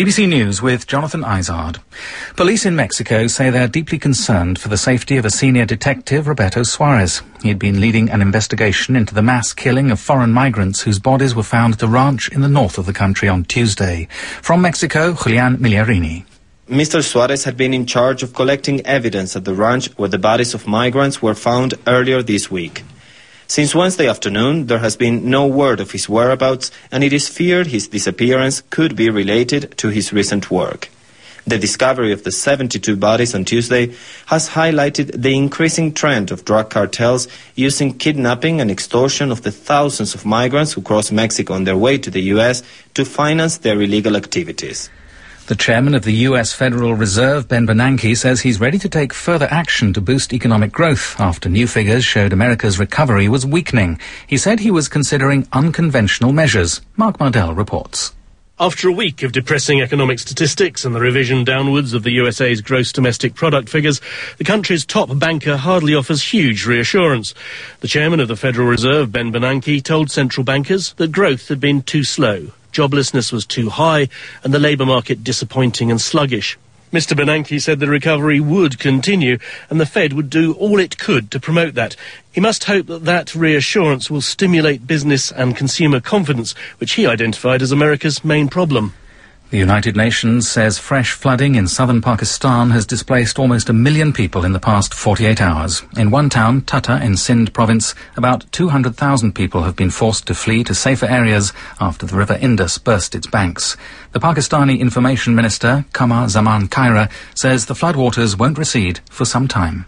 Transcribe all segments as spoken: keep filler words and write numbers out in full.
B B C News with Jonathan Izard. Police in Mexico say they're deeply concerned for the safety of a senior detective, Roberto Suarez. He'd been leading an investigation into the mass killing of foreign migrants whose bodies were found at a ranch in the north of the country on Tuesday. From Mexico, Julian Migliarini. Mister Suarez had been in charge of collecting evidence at the ranch where the bodies of migrants were found earlier this week. Since Wednesday afternoon, there has been no word of his whereabouts, and it is feared his disappearance could be related to his recent work. The discovery of the seventy-two bodies on Tuesday has highlighted the increasing trend of drug cartels using kidnapping and extortion of the thousands of migrants who cross Mexico on their way to the U S to finance their illegal activities. The chairman of the U S Federal Reserve, Ben Bernanke, says he's ready to take further action to boost economic growth after new figures showed America's recovery was weakening. He said he was considering unconventional measures. Mark Mardell reports. After a week of depressing economic statistics and the revision downwards of the U S A's gross domestic product figures, the country's top banker hardly offers huge reassurance. The chairman of the Federal Reserve, Ben Bernanke, told central bankers that growth had been too slow. Joblessness was too high and the labour market disappointing and sluggish. Mister Bernanke said the recovery would continue and the Fed would do all it could to promote that. He must hope that that reassurance will stimulate business and consumer confidence, which he identified as America's main problem. The United Nations says fresh flooding in southern Pakistan has displaced almost a million people in the past forty-eight hours. In one town, Tata, in Sindh province, about two hundred thousand people have been forced to flee to safer areas after the river Indus burst its banks. The Pakistani Information Minister, Qamar Zaman Khaira, says the floodwaters won't recede for some time.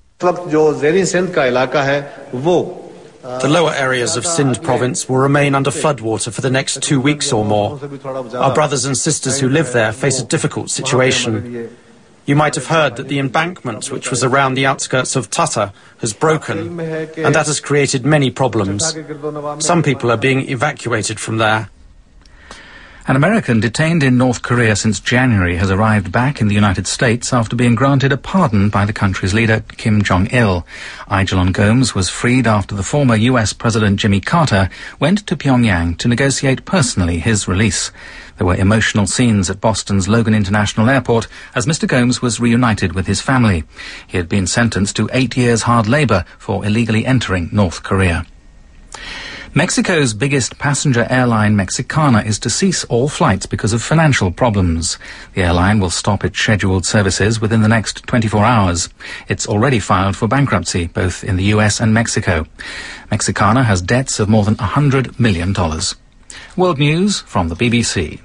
The lower areas of Sindh province will remain under floodwater for the next two weeks or more. Our brothers and sisters who live there face a difficult situation. You might have heard that the embankment, which was around the outskirts of Tata, has broken, and that has created many problems. Some people are being evacuated from there. An American detained in North Korea since January has arrived back in the United States after being granted a pardon by the country's leader, Kim Jong-il. Aijalon Gomes was freed after the former U S President Jimmy Carter went to Pyongyang to negotiate personally his release. There were emotional scenes at Boston's Logan International Airport as Mister Gomes was reunited with his family. He had been sentenced to eight years hard labour for illegally entering North Korea. Mexico's biggest passenger airline, Mexicana, is to cease all flights because of financial problems. The airline will stop its scheduled services within the next twenty-four hours. It's already filed for bankruptcy, both in the U S and Mexico. Mexicana has debts of more than one hundred million dollars. World News from the B B C.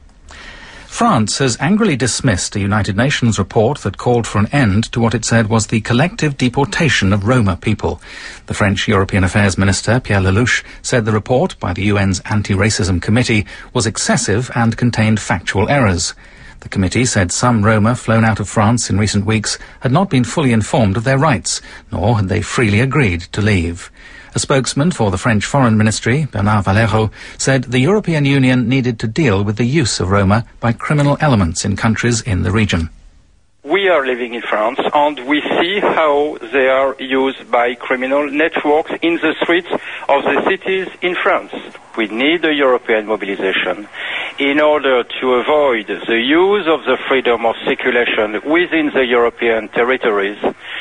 France has angrily dismissed a United Nations report that called for an end to what it said was the collective deportation of Roma people. The French European Affairs Minister, Pierre Lelouch, said the report by the U N's Anti-Racism Committee was excessive and contained factual errors. The committee said some Roma flown out of France in recent weeks had not been fully informed of their rights, nor had they freely agreed to leave. A spokesman for the French Foreign Ministry, Bernard Valero, said the European Union needed to deal with the use of Roma by criminal elements in countries in the region. We are living in France and we see how they are used by criminal networks in the streets of the cities in France. We need a European mobilization in order to avoid the use of the freedom of circulation within the European territories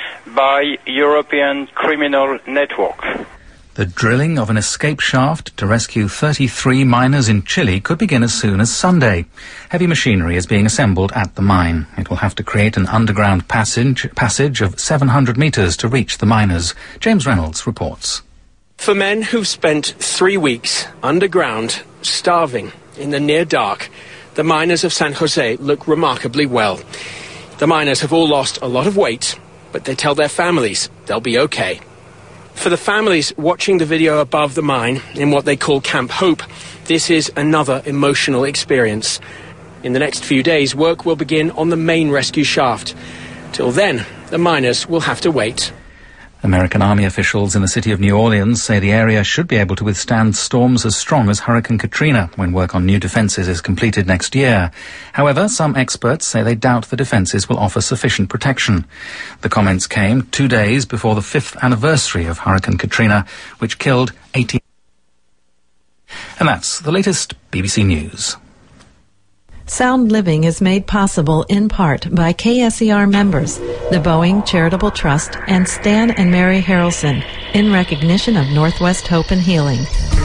by European criminal networks. The drilling of an escape shaft to rescue thirty-three miners in Chile could begin as soon as Sunday. Heavy machinery is being assembled at the mine. It will have to create an underground passage, passage of seven hundred metres to reach the miners. James Reynolds reports. For men who've spent three weeks underground, starving in the near dark, the miners of San Jose look remarkably well. The miners have all lost a lot of weight, but they tell their families they'll be okay. For the families watching the video above the mine in what they call Camp Hope, this is another emotional experience. In the next few days, work will begin on the main rescue shaft. Till then, the miners will have to wait. American Army officials in the city of New Orleans say the area should be able to withstand storms as strong as Hurricane Katrina when work on new defences is completed next year. However, some experts say they doubt the defences will offer sufficient protection. The comments came two days before the fifth anniversary of Hurricane Katrina, which killed eighteen. And that's the latest B B C News. Sound Living is made possible in part by K S E R members, the Boeing Charitable Trust, and Stan and Mary Harrelson, in recognition of Northwest Hope and Healing.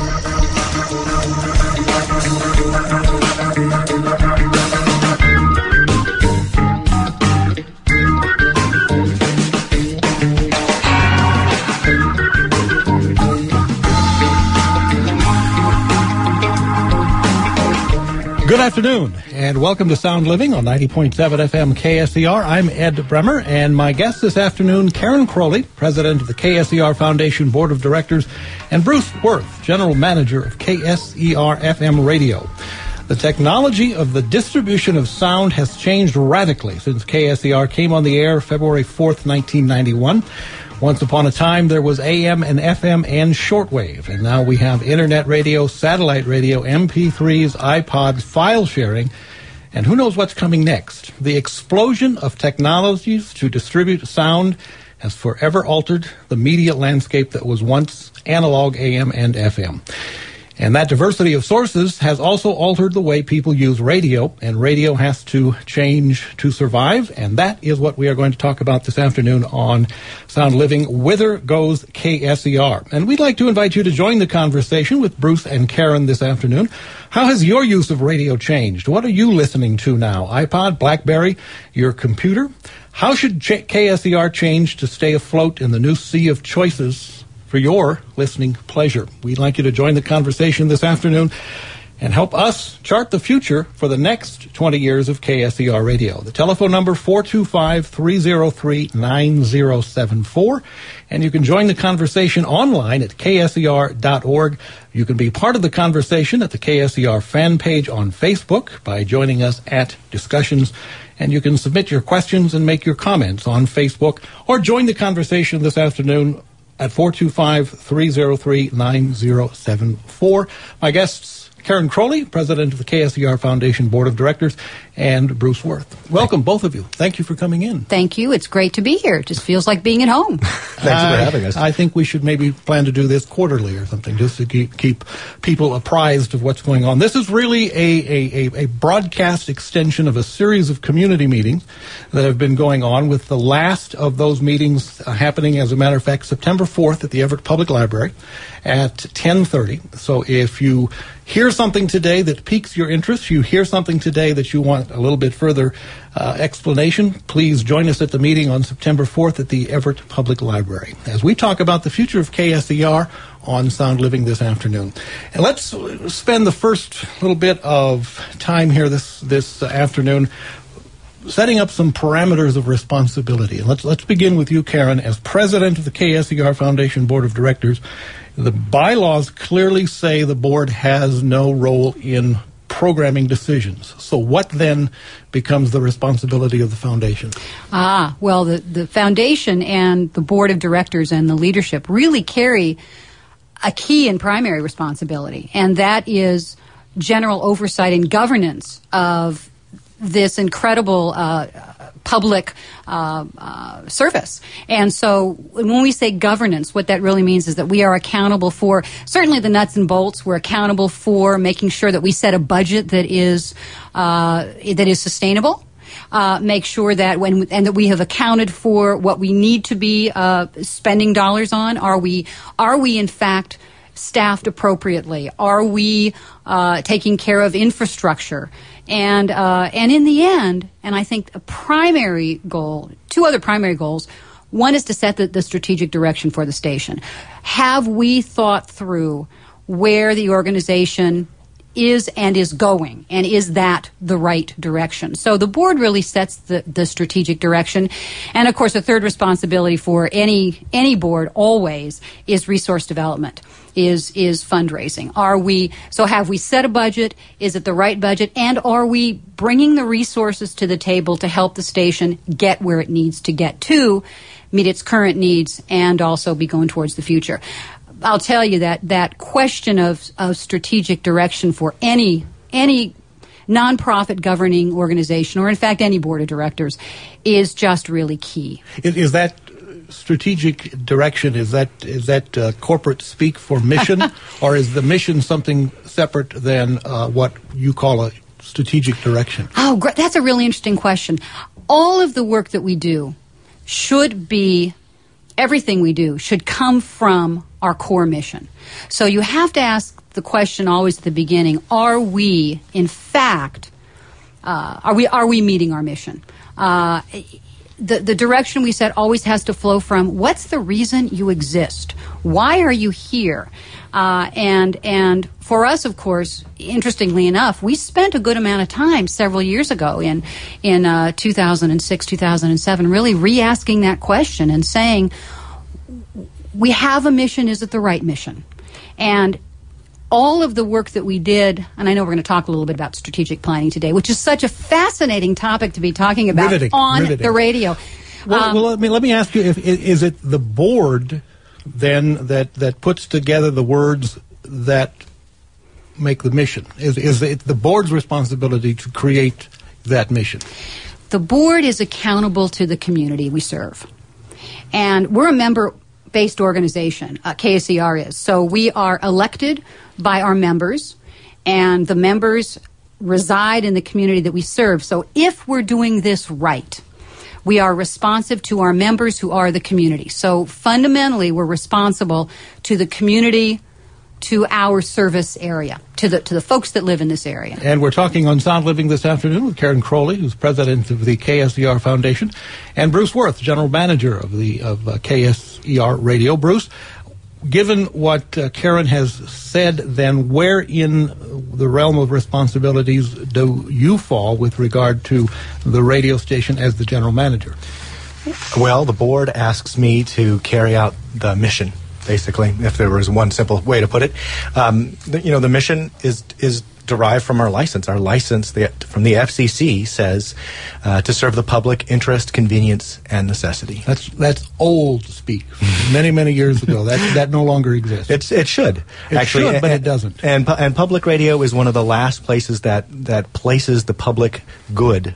Good afternoon, and welcome to Sound Living on ninety point seven F M K S E R. I'm Ed Bremer, and my guest this afternoon, Karen Crowley, President of the K S E R Foundation Board of Directors, and Bruce Worth, General Manager of K S E R F M Radio. The technology of the distribution of sound has changed radically since K S E R came on the air February fourth, nineteen ninety-one. Once upon a time, there was A M and F M and shortwave, and now we have internet radio, satellite radio, M P threes, iPods, file sharing, and who knows what's coming next. The explosion of technologies to distribute sound has forever altered the media landscape that was once analog A M and F M. And that diversity of sources has also altered the way people use radio, and radio has to change to survive, and that is what we are going to talk about this afternoon on Sound Living. Whither goes K S E R? And we'd like to invite you to join the conversation with Bruce and Karen this afternoon. How has your use of radio changed? What are you listening to now? iPod, BlackBerry, your computer? How should K S E R change to stay afloat in the new sea of choices for your listening pleasure? We'd like you to join the conversation this afternoon and help us chart the future for the next twenty years of K S E R Radio. The telephone number, four two five, three oh three, nine oh seven four. And you can join the conversation online at K S E R dot org. You can be part of the conversation at the K S E R fan page on Facebook by joining us at Discussions. And you can submit your questions and make your comments on Facebook, or join the conversation this afternoon at four two five, three oh three, nine oh seven four. My guests, Karen Crowley, President of the K S E R Foundation Board of Directors, and Bruce Worth. Welcome, both of you. Thank you for coming in. Thank you. It's great to be here. It just feels like being at home. Thanks uh, for having us. I think we should maybe plan to do this quarterly or something, just to keep, keep people apprised of what's going on. This is really a, a, a broadcast extension of a series of community meetings that have been going on, with the last of those meetings uh, happening, as a matter of fact, September fourth at the Everett Public Library at ten thirty. So if you hear something today that piques your interest, you hear something today that you want a little bit further uh, explanation, please join us at the meeting on September fourth at the Everett Public Library as we talk about the future of K S E R on Sound Living this afternoon. And let's spend the first little bit of time here this this afternoon setting up some parameters of responsibility. And let's let's begin with you, Karen, as president of the K S E R Foundation Board of Directors. The bylaws clearly say the board has no role in programming decisions. So what then becomes the responsibility of the foundation? Ah, well, the, the foundation and the board of directors and the leadership really carry a key and primary responsibility, and that is general oversight and governance of this incredible uh, public uh, uh, service. And so when we say governance, what that really means is that we are accountable for certainly the nuts and bolts. We're accountable for making sure that we set a budget that is uh, that is sustainable. Uh, make sure that when and that we have accounted for what we need to be uh, spending dollars on. Are we are we in fact staffed appropriately? Are we uh, taking care of infrastructure? And uh, and in the end, and I think a primary goal, two other primary goals. One is to set the, the strategic direction for the station. Have we thought through where the organization is and is going, and is that the right direction? So the board really sets the, the strategic direction. And of course, a third responsibility for any any board always is resource development, is is fundraising. Are we so have we set a budget? Is it the right budget? And are we bringing the resources to the table to help the station get where it needs to get to, meet its current needs, and also be going towards the future? I'll tell you that that question of, of strategic direction for any any nonprofit governing organization, or in fact any board of directors, is just really key. Is, is that strategic direction, is that is that uh, corporate speak for mission, or is the mission something separate than uh, what you call a strategic direction? Oh, great. That's a really interesting question. All of the work that we do should be, everything we do should come from our core mission. So you have to ask the question always at the beginning, are we, in fact, uh, are we are we meeting our mission? Uh, the, the direction we set always has to flow from, what's the reason you exist? Why are you here? Uh, and and for us, of course, interestingly enough, we spent a good amount of time several years ago in in uh, two thousand six, two thousand seven, really re-asking that question and saying, we have a mission, is it the right mission? And all of the work that we did, and I know we're going to talk a little bit about strategic planning today, which is such a fascinating topic to be talking about riveting, on riveting. the radio. Well, um, well, let me let me ask you: if is it the board then that that puts together the words that make the mission? Is is it the board's responsibility to create that mission? The board is accountable to the community we serve, and we're a member-based organization. Uh, K S E R is, so we are elected by our members, and the members reside in the community that we serve. So if we're doing this right, we are responsive to our members who are the community. So fundamentally, we're responsible to the community, to our service area, to the to the folks that live in this area. And we're talking on Sound Living this afternoon with Karen Crowley, who's president of the K S E R Foundation, and Bruce Worth, general manager of the of uh, K S E R Radio. Bruce, given what uh, Karen has said, then where in the realm of responsibilities do you fall with regard to the radio station as the general manager? Well, the board asks me to carry out the mission, basically, if there was one simple way to put it. Um, the, you know, the mission is is derived from our license. Our license the, from the F C C says uh, to serve the public interest, convenience, and necessity. That's that's old speak. many, many years ago. That that no longer exists. It's It should. It actually, should, but and, it doesn't. And, and public radio is one of the last places that, that places the public good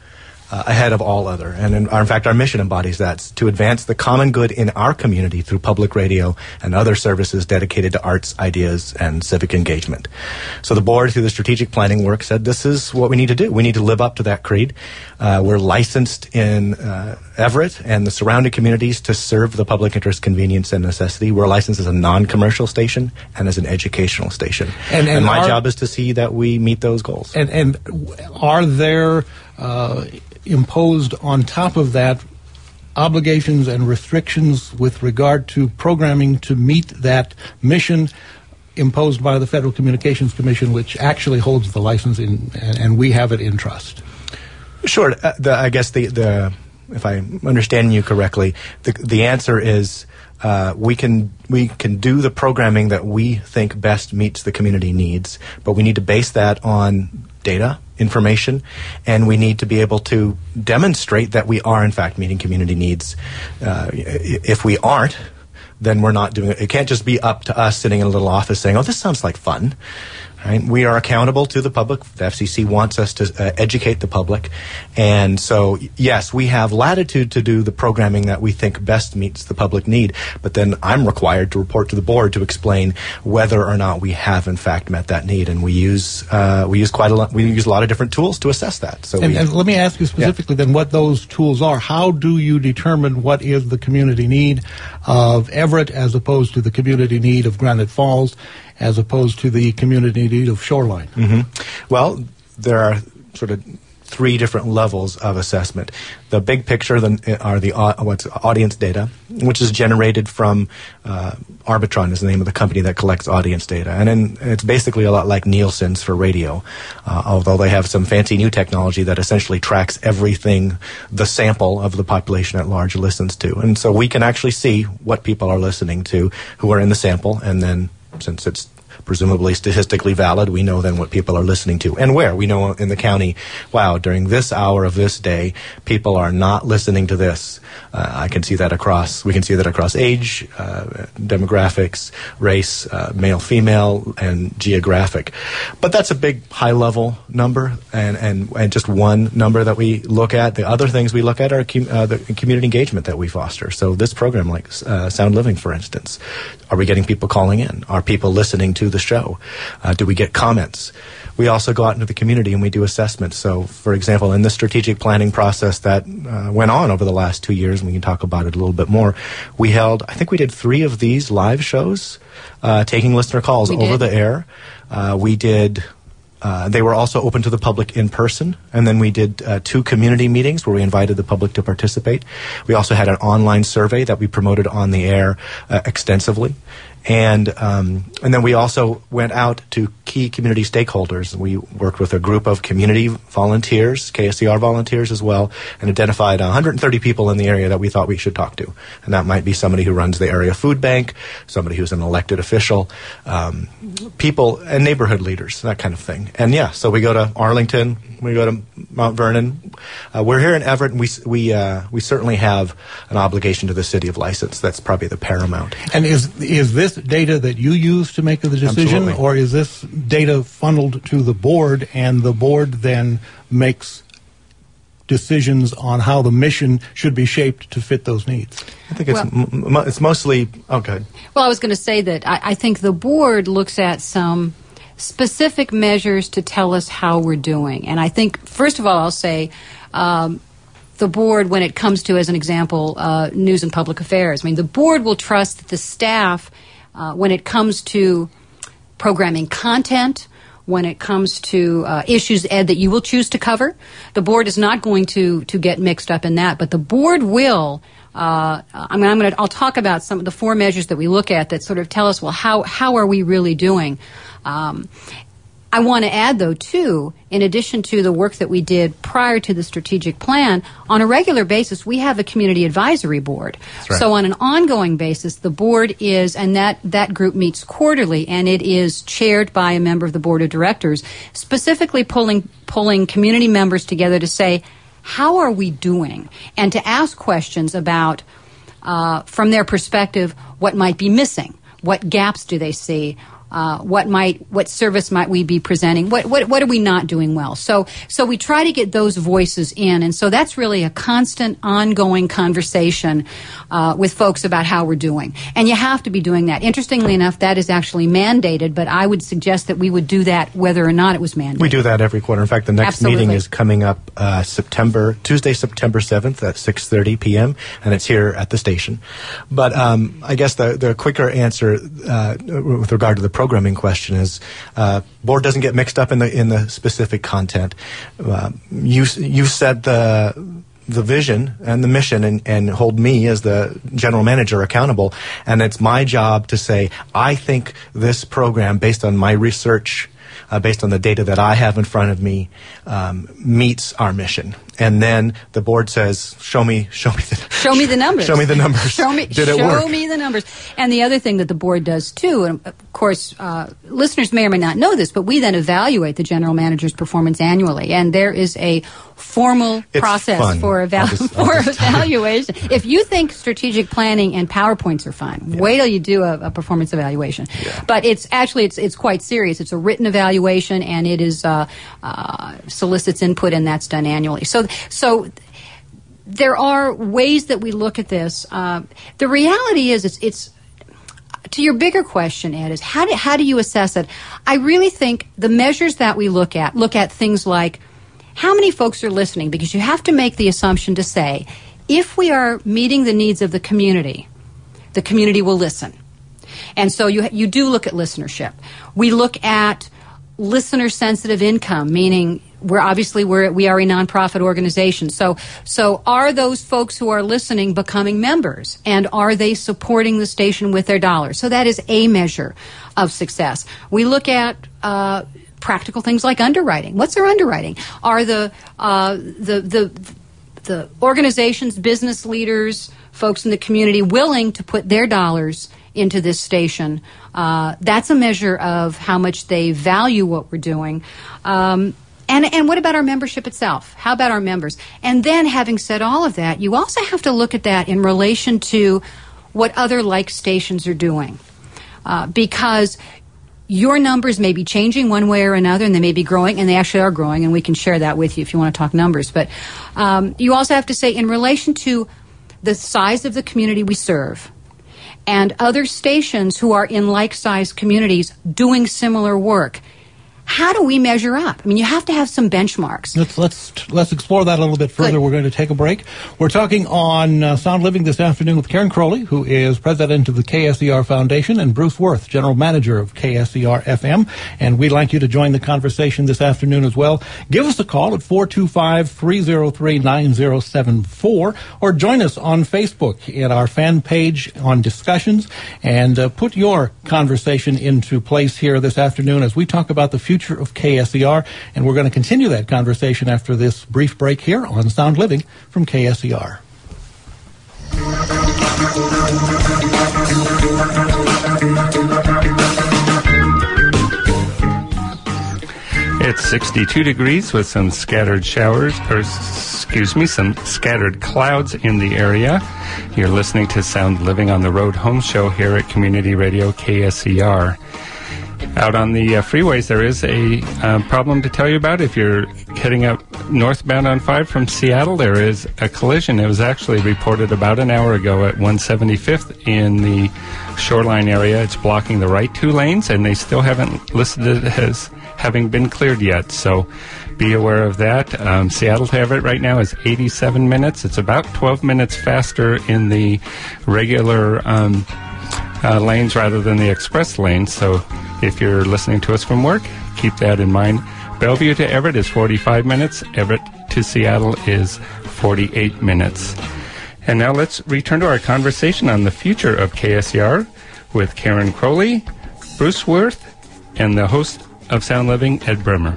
Uh, ahead of all other. And in, in fact, our mission embodies that, to advance the common good in our community through public radio and other services dedicated to arts, ideas, and civic engagement. So the board, through the strategic planning work, said this is what we need to do. We need to live up to that creed. Uh, we're licensed in uh, Everett and the surrounding communities to serve the public interest, convenience, and necessity. We're licensed as a non-commercial station and as an educational station. And, and, and my are, job is to see that we meet those goals. And, and are there Uh, imposed on top of that obligations and restrictions with regard to programming to meet that mission imposed by the Federal Communications Commission, which actually holds the license in, and, and we have it in trust? Sure. Uh, the, I guess the, the if I'm understanding you correctly, the the answer is uh, we can we can do the programming that we think best meets the community needs, but we need to base that on data, information, and we need to be able to demonstrate that we are in fact meeting community needs. Uh, if we aren't, then we're not doing it. It can't just be up to us sitting in a little office saying, oh, this sounds like fun. Right? We are accountable to the public. The F C C wants us to uh, educate the public. And so, yes, we have latitude to do the programming that we think best meets the public need. But then I'm required to report to the board to explain whether or not we have, in fact, met that need. And we use uh, we use quite a lot. We use a lot of different tools to assess that. So, and, we, and let me ask you specifically yeah. then what those tools are. How do you determine what is the community need of Everett as opposed to the community need of Granite Falls, as opposed to the community need of Shoreline? Mm-hmm. Well, there are sort of three different levels of assessment. The big picture the, are the uh, what's audience data, which is generated from uh, Arbitron is the name of the company that collects audience data. And then it's basically a lot like Nielsen's for radio, uh, although they have some fancy new technology that essentially tracks everything the sample of the population at large listens to. And so we can actually see what people are listening to who are in the sample, and then since it's presumably statistically valid, we know then what people are listening to and where. We know in the county, wow, during this hour of this day, people are not listening to this. Uh, I can see that across, we can see that across age, uh, demographics, race, uh, male, female, and geographic. But that's a big high-level number and, and, and just one number that we look at. The other things we look at are com- uh, the community engagement that we foster. So this program, like uh, Sound Living, for instance, are we getting people calling in? Are people listening to to the show? Uh, do we get comments? We also go out into the community and we do assessments. So, for example, in the strategic planning process that uh, went on over the last two years, and we can talk about it a little bit more, we held, I think we did three of these live shows, uh, taking listener calls We over did. the air. Uh, we did... Uh, they were also open to the public in person, and then we did uh, two community meetings where we invited the public to participate. We also had an online survey that we promoted on the air uh, extensively. And um, and then we also went out to key community stakeholders. We worked with a group of community volunteers, K S E R volunteers as well, and identified one hundred thirty people in the area that we thought we should talk to. And that might be somebody who runs the area food bank, somebody who's an elected official, um, people and neighborhood leaders, that kind of thing. And yeah, so we go to Arlington, we go to Mount Vernon. Uh, we're here in Everett, and we we uh, we certainly have an obligation to the city of license. That's probably the paramount. And is is this data that you use to make the decision, Absolutely. or is this data funneled to the board, and the board then makes decisions on how the mission should be shaped to fit those needs? I think it's Well- m- m- it's mostly okay. Well, I was going to say that I, I think the board looks at some specific measures to tell us how we're doing. And I think, first of all, I'll say um, the board, when it comes to, as an example, uh, news and public affairs, I mean, the board will trust that the staff, uh, when it comes to programming content, when it comes to uh, issues, Ed, that you will choose to cover, the board is not going to, to get mixed up in that. But the board will... Uh, I mean, I'm going to. I'll talk about some of the four measures that we look at that sort of tell us, well, how how are we really doing? Um, I want to add, though, too, in addition to the work that we did prior to the strategic plan, on a regular basis, we have a community advisory board. right. So on an ongoing basis, the board is, and that, that group meets quarterly, and it is chaired by a member of the board of directors, specifically pulling pulling community members together to say, how are we doing? And to ask questions about, uh, from their perspective, what might be missing, what gaps do they see, uh, what might, what service might we be presenting, what, what, what are we not doing well? So, so we try to get those voices in, and so that's really a constant, ongoing conversation uh, with folks about how we're doing. And you have to be doing that. Interestingly enough, that is actually mandated, but I would suggest that we would do that whether or not it was mandated. We do that every quarter. In fact, the next Absolutely. meeting is coming up uh, September Tuesday, September seventh at six thirty p.m. and it's here at the station. But um, I guess the the quicker answer uh, with regard to the programming question is uh, board doesn't get mixed up in the in the specific content. Uh, you you set the the vision and the mission and, and hold me as the general manager accountable. And it's my job to say, I think this program, based on my research, uh, based on the data that I have in front of me, um, meets our mission. And then the board says, show me, show me the, Show me the numbers. Show me the numbers. Show me, Did it show work? me the numbers. And the other thing that the board does too, and of course, uh, listeners may or may not know this, but we then evaluate the general manager's performance annually, and there is a formal It's process fun. for, eval- I'll just- I'll for just tell you. evaluation. If you think strategic planning and PowerPoints are fun, Yeah. wait till you do a, a performance evaluation. Yeah. But it's actually it's it's quite serious. It's a written evaluation, and it is uh, uh, solicits input, and that's done annually. So so. There are ways that we look at this. Uh, the reality is, it's, it's to your bigger question, Ed, is how do, how do you assess it? I really think the measures that we look at look at things like how many folks are listening, because you have to make the assumption to say, if we are meeting the needs of the community, the community will listen. And so you you do look at listenership. We look at listener-sensitive income, meaning we're obviously we're we are a nonprofit organization. So so are those folks who are listening becoming members, and are they supporting the station with their dollars? So that is a measure of success. We look at uh, practical things like underwriting. What's our underwriting? Are the uh, the the the organizations, business leaders, folks in the community willing to put their dollars into this station? Uh, that's a measure of how much they value what we're doing. Um, and, and what about our membership itself? How about our members? And then, having said all of that, you also have to look at that in relation to what other like stations are doing. Uh, because your numbers may be changing one way or another, and they may be growing, and they actually are growing, and we can share that with you if you want to talk numbers. But um, you also have to say, in relation to the size of the community we serve, and other stations who are in like-sized communities doing similar work. How do we measure up? I mean, you have to have some benchmarks. Let's let's let's explore that a little bit further. Good. We're going to take a break. We're talking on uh, Sound Living this afternoon with Karen Crowley, who is president of the K S E R Foundation, and Bruce Worth, general manager of K S E R F M. And we'd like you to join the conversation this afternoon as well. Give us a call at four two five, three oh three, nine oh seven four, or join us on Facebook in our fan page on discussions, and uh, put your conversation into place here this afternoon as we talk about the future of K S E R, and we're going to continue that conversation after this brief break here on Sound Living from K S E R. It's sixty-two degrees with some scattered showers, or excuse me, some scattered clouds in the area. You're listening to Sound Living on the Road Home Show here at Community Radio K S E R. Out on the uh, freeways, there is a uh, problem to tell you about. If you're heading out northbound on five from Seattle, there is a collision. It was actually reported about an hour ago at one seventy-fifth in the Shoreline area. It's blocking the right two lanes, and they still haven't listed it as having been cleared yet. So be aware of that. Um, Seattle to Everett right now is eighty-seven minutes. It's about twelve minutes faster in the regular um, uh, lanes rather than the express lanes. So if you're listening to us from work, keep that in mind. Bellevue to Everett is forty-five minutes. Everett to Seattle is forty-eight minutes. And now let's return to our conversation on the future of K S E R with Karen Crowley, Bruce Worth, and the host of Sound Living, Ed Bremer.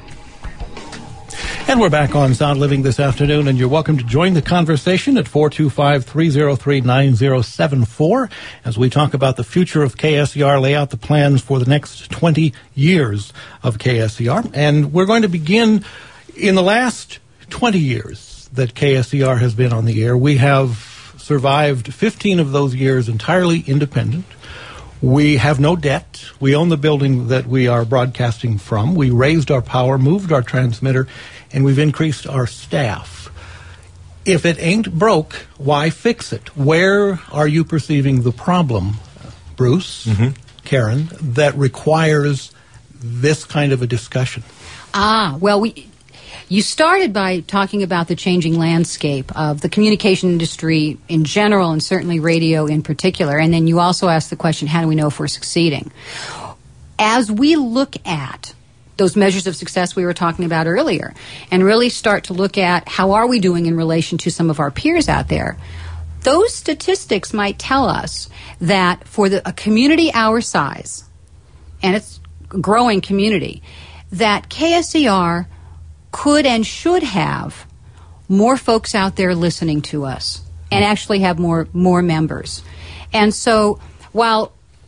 And we're back on Sound Living this afternoon, and you're welcome to join the conversation at four two five, three oh three, nine oh seven four as we talk about the future of K S E R, lay out the plans for the next twenty years of K S E R. And we're going to begin in the last twenty years that K S E R has been on the air. We have survived fifteen of those years entirely independent. We have no debt. We own the building that we are broadcasting from. We raised our power, moved our transmitter, and we've increased our staff. If it ain't broke, why fix it? Where are you perceiving the problem, Bruce, mm-hmm. Karen, that requires this kind of a discussion? Ah, well, we... You started by talking about the changing landscape of the communication industry in general, and certainly radio in particular. And then you also asked the question, how do we know if we're succeeding? As we look at those measures of success we were talking about earlier, and really start to look at how are we doing in relation to some of our peers out there, those statistics might tell us that for the, a community our size, and it's a growing community, that K S E R could and should have more folks out there listening to us and actually have more more members. And so while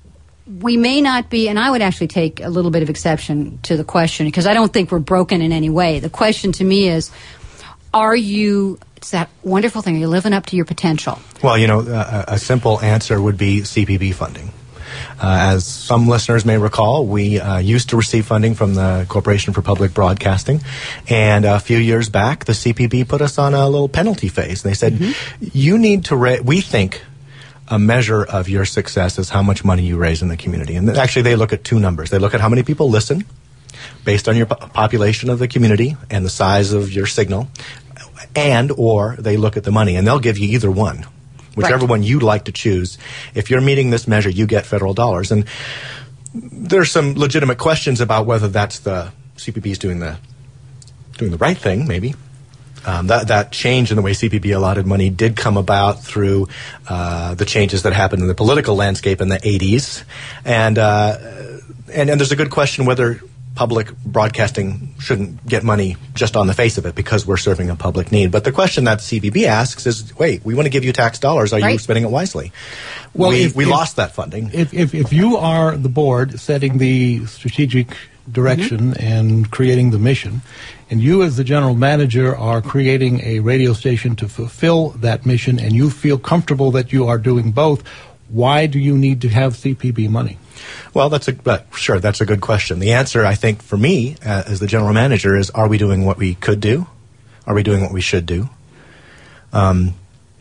we may not be, and I would actually take a little bit of exception to the question because I don't think we're broken in any way. The question to me is, are you, it's that wonderful thing, are you living up to your potential? Well, you know, a, a simple answer would be C P B funding. Uh, as some listeners may recall, we uh, used to receive funding from the Corporation for Public Broadcasting, and a few years back, the C P B put us on a little penalty phase. They said, mm-hmm. you need to, ra- we think a measure of your success is how much money you raise in the community. And actually, they look at two numbers. They look at how many people listen, based on your po- population of the community and the size of your signal, and or they look at the money, and they'll give you either one. Whichever right. one you'd like to choose. If you're meeting this measure, you get federal dollars. And there's some legitimate questions about whether that's the C P B is doing the doing the right thing, maybe. Um, that that change in the way C P B allotted money did come about through uh, the changes that happened in the political landscape in the eighties. And, uh, and, and there's a good question whether public broadcasting shouldn't get money just on the face of it because we're serving a public need. But the question that C B B asks is, wait, we want to give you tax dollars. Are right. you spending it wisely? Well, we, if, we if, lost that funding. If, if, if you are the board setting the strategic direction mm-hmm. and creating the mission, and you as the general manager are creating a radio station to fulfill that mission, and you feel comfortable that you are doing both, why do you need to have C P B money? Well, that's a uh, sure. That's a good question. The answer, I think, for me uh, as the general manager, is: Are we doing what we could do? Are we doing what we should do? Um,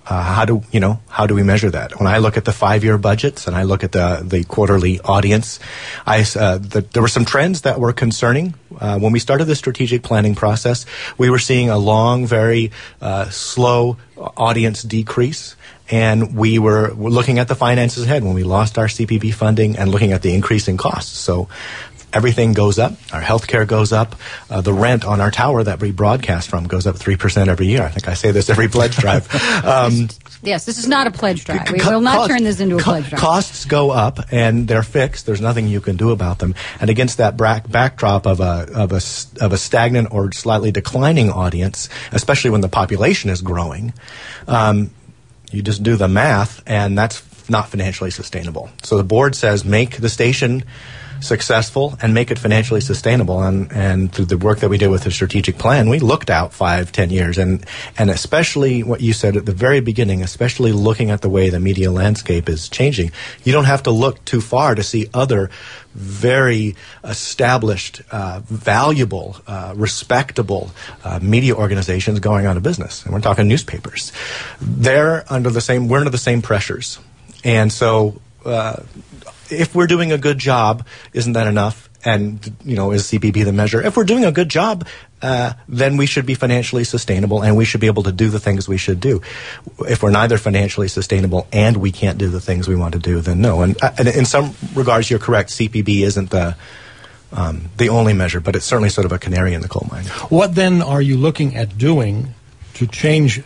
Uh, how do you know? How do we measure that? When I look at the five-year budgets and I look at the the quarterly audience, I uh, the, there were some trends that were concerning. Uh, when we started the strategic planning process, we were seeing a long, very uh, slow audience decrease, and we were looking at the finances ahead when we lost our C P B funding and looking at the increasing costs. So everything goes up. Our healthcare goes up. Uh, the rent on our tower that we broadcast from goes up three percent every year. I think I say this every pledge drive. Um, yes, this is not a pledge drive. We will not cost, turn this into a co- pledge drive. Costs go up, and they're fixed. There's nothing you can do about them. And against that bra- backdrop of a, of, a, of a stagnant or slightly declining audience, especially when the population is growing, um, you just do the math, and that's not financially sustainable. So the board says make the station successful and make it financially sustainable. And, and through the work that we did with the strategic plan, we looked out five, ten years. And, and especially what you said at the very beginning, especially looking at the way the media landscape is changing, you don't have to look too far to see other very established, uh, valuable, uh, respectable uh, media organizations going out of business. And we're talking newspapers. They're under the same, we're under the same pressures. And so, uh, if we're doing a good job, isn't that enough? And, you know, is C P B the measure? If we're doing a good job, uh, then we should be financially sustainable and we should be able to do the things we should do. If we're neither financially sustainable and we can't do the things we want to do, then no. And, uh, and in some regards, you're correct. C P B isn't the um, the only measure, but it's certainly sort of a canary in the coal mine. What then are you looking at doing to change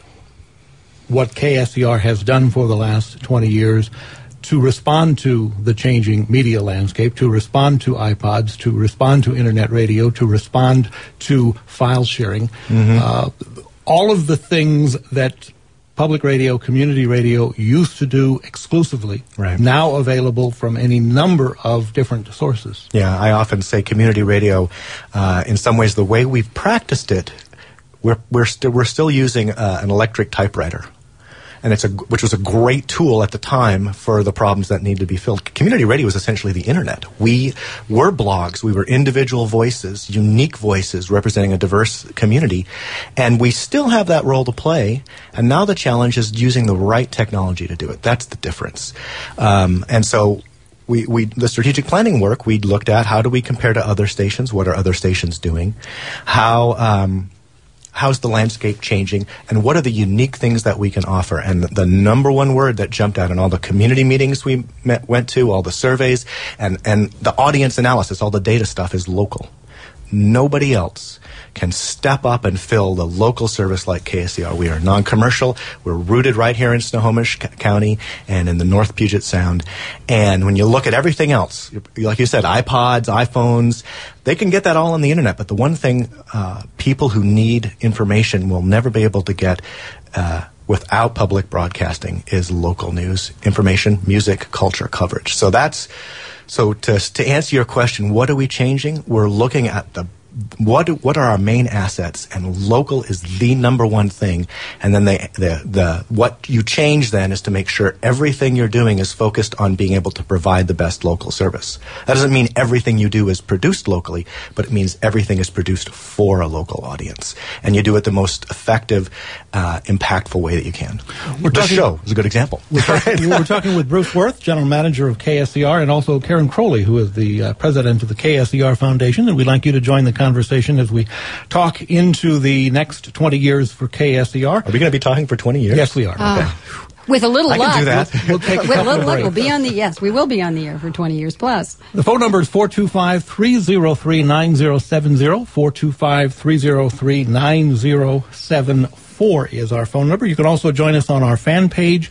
what K S E R has done for the last twenty years to respond to the changing media landscape, to respond to iPods, to respond to internet radio, to respond to file sharing, mm-hmm. uh, all of the things that public radio, community radio used to do exclusively, right. now available from any number of different sources. Yeah, I often say community radio, uh, in some ways, the way we've practiced it, we're we're, st- we're still using uh, an electric typewriter. And it's a, which was a great tool at the time for the problems that need to be filled. Community radio was essentially the internet. We were blogs. We were individual voices, unique voices representing a diverse community. And we still have that role to play. And now the challenge is using the right technology to do it. That's the difference. Um, and so we, we, the strategic planning work, we looked at how do we compare to other stations? What are other stations doing? How, um, how's the landscape changing, and what are the unique things that we can offer? And the number one word that jumped out in all the community meetings we met, went to, all the surveys, and, and the audience analysis, all the data stuff is local. Nobody else can step up and fill the local service like K S E R. We are non-commercial. We're rooted right here in Snohomish C- County and in the North Puget Sound. And when you look at everything else, like you said, iPods, iPhones, they can get that all on the internet. But the one thing uh, people who need information will never be able to get uh, without public broadcasting is local news, information, music, culture, coverage. So that's so to to answer your question, what are we changing? We're looking at the What do, what are our main assets? And local is the number one thing. And then they, the the what you change then is to make sure everything you're doing is focused on being able to provide the best local service. That doesn't mean everything you do is produced locally, but it means everything is produced for a local audience. And you do it the most effective, uh, impactful way that you can. We're the talking, show is a good example. We're talking, we're talking with Bruce Worth, General Manager of K S E R, and also Karen Crowley, who is the uh, President of the K S E R Foundation. And we'd like you to join the conversation as we talk into the next twenty years for K S E R. Are we going to be talking for twenty years? Yes, we are. Uh, okay. With a little I luck, can do that. We'll, we'll take a with couple a little of luck, breaks. we'll be on the yes, we will be on the air for twenty years plus. The phone number is four two five, three zero three, nine zero seven zero. four two five, three zero three, nine zero seven four is our phone number. You can also join us on our fan page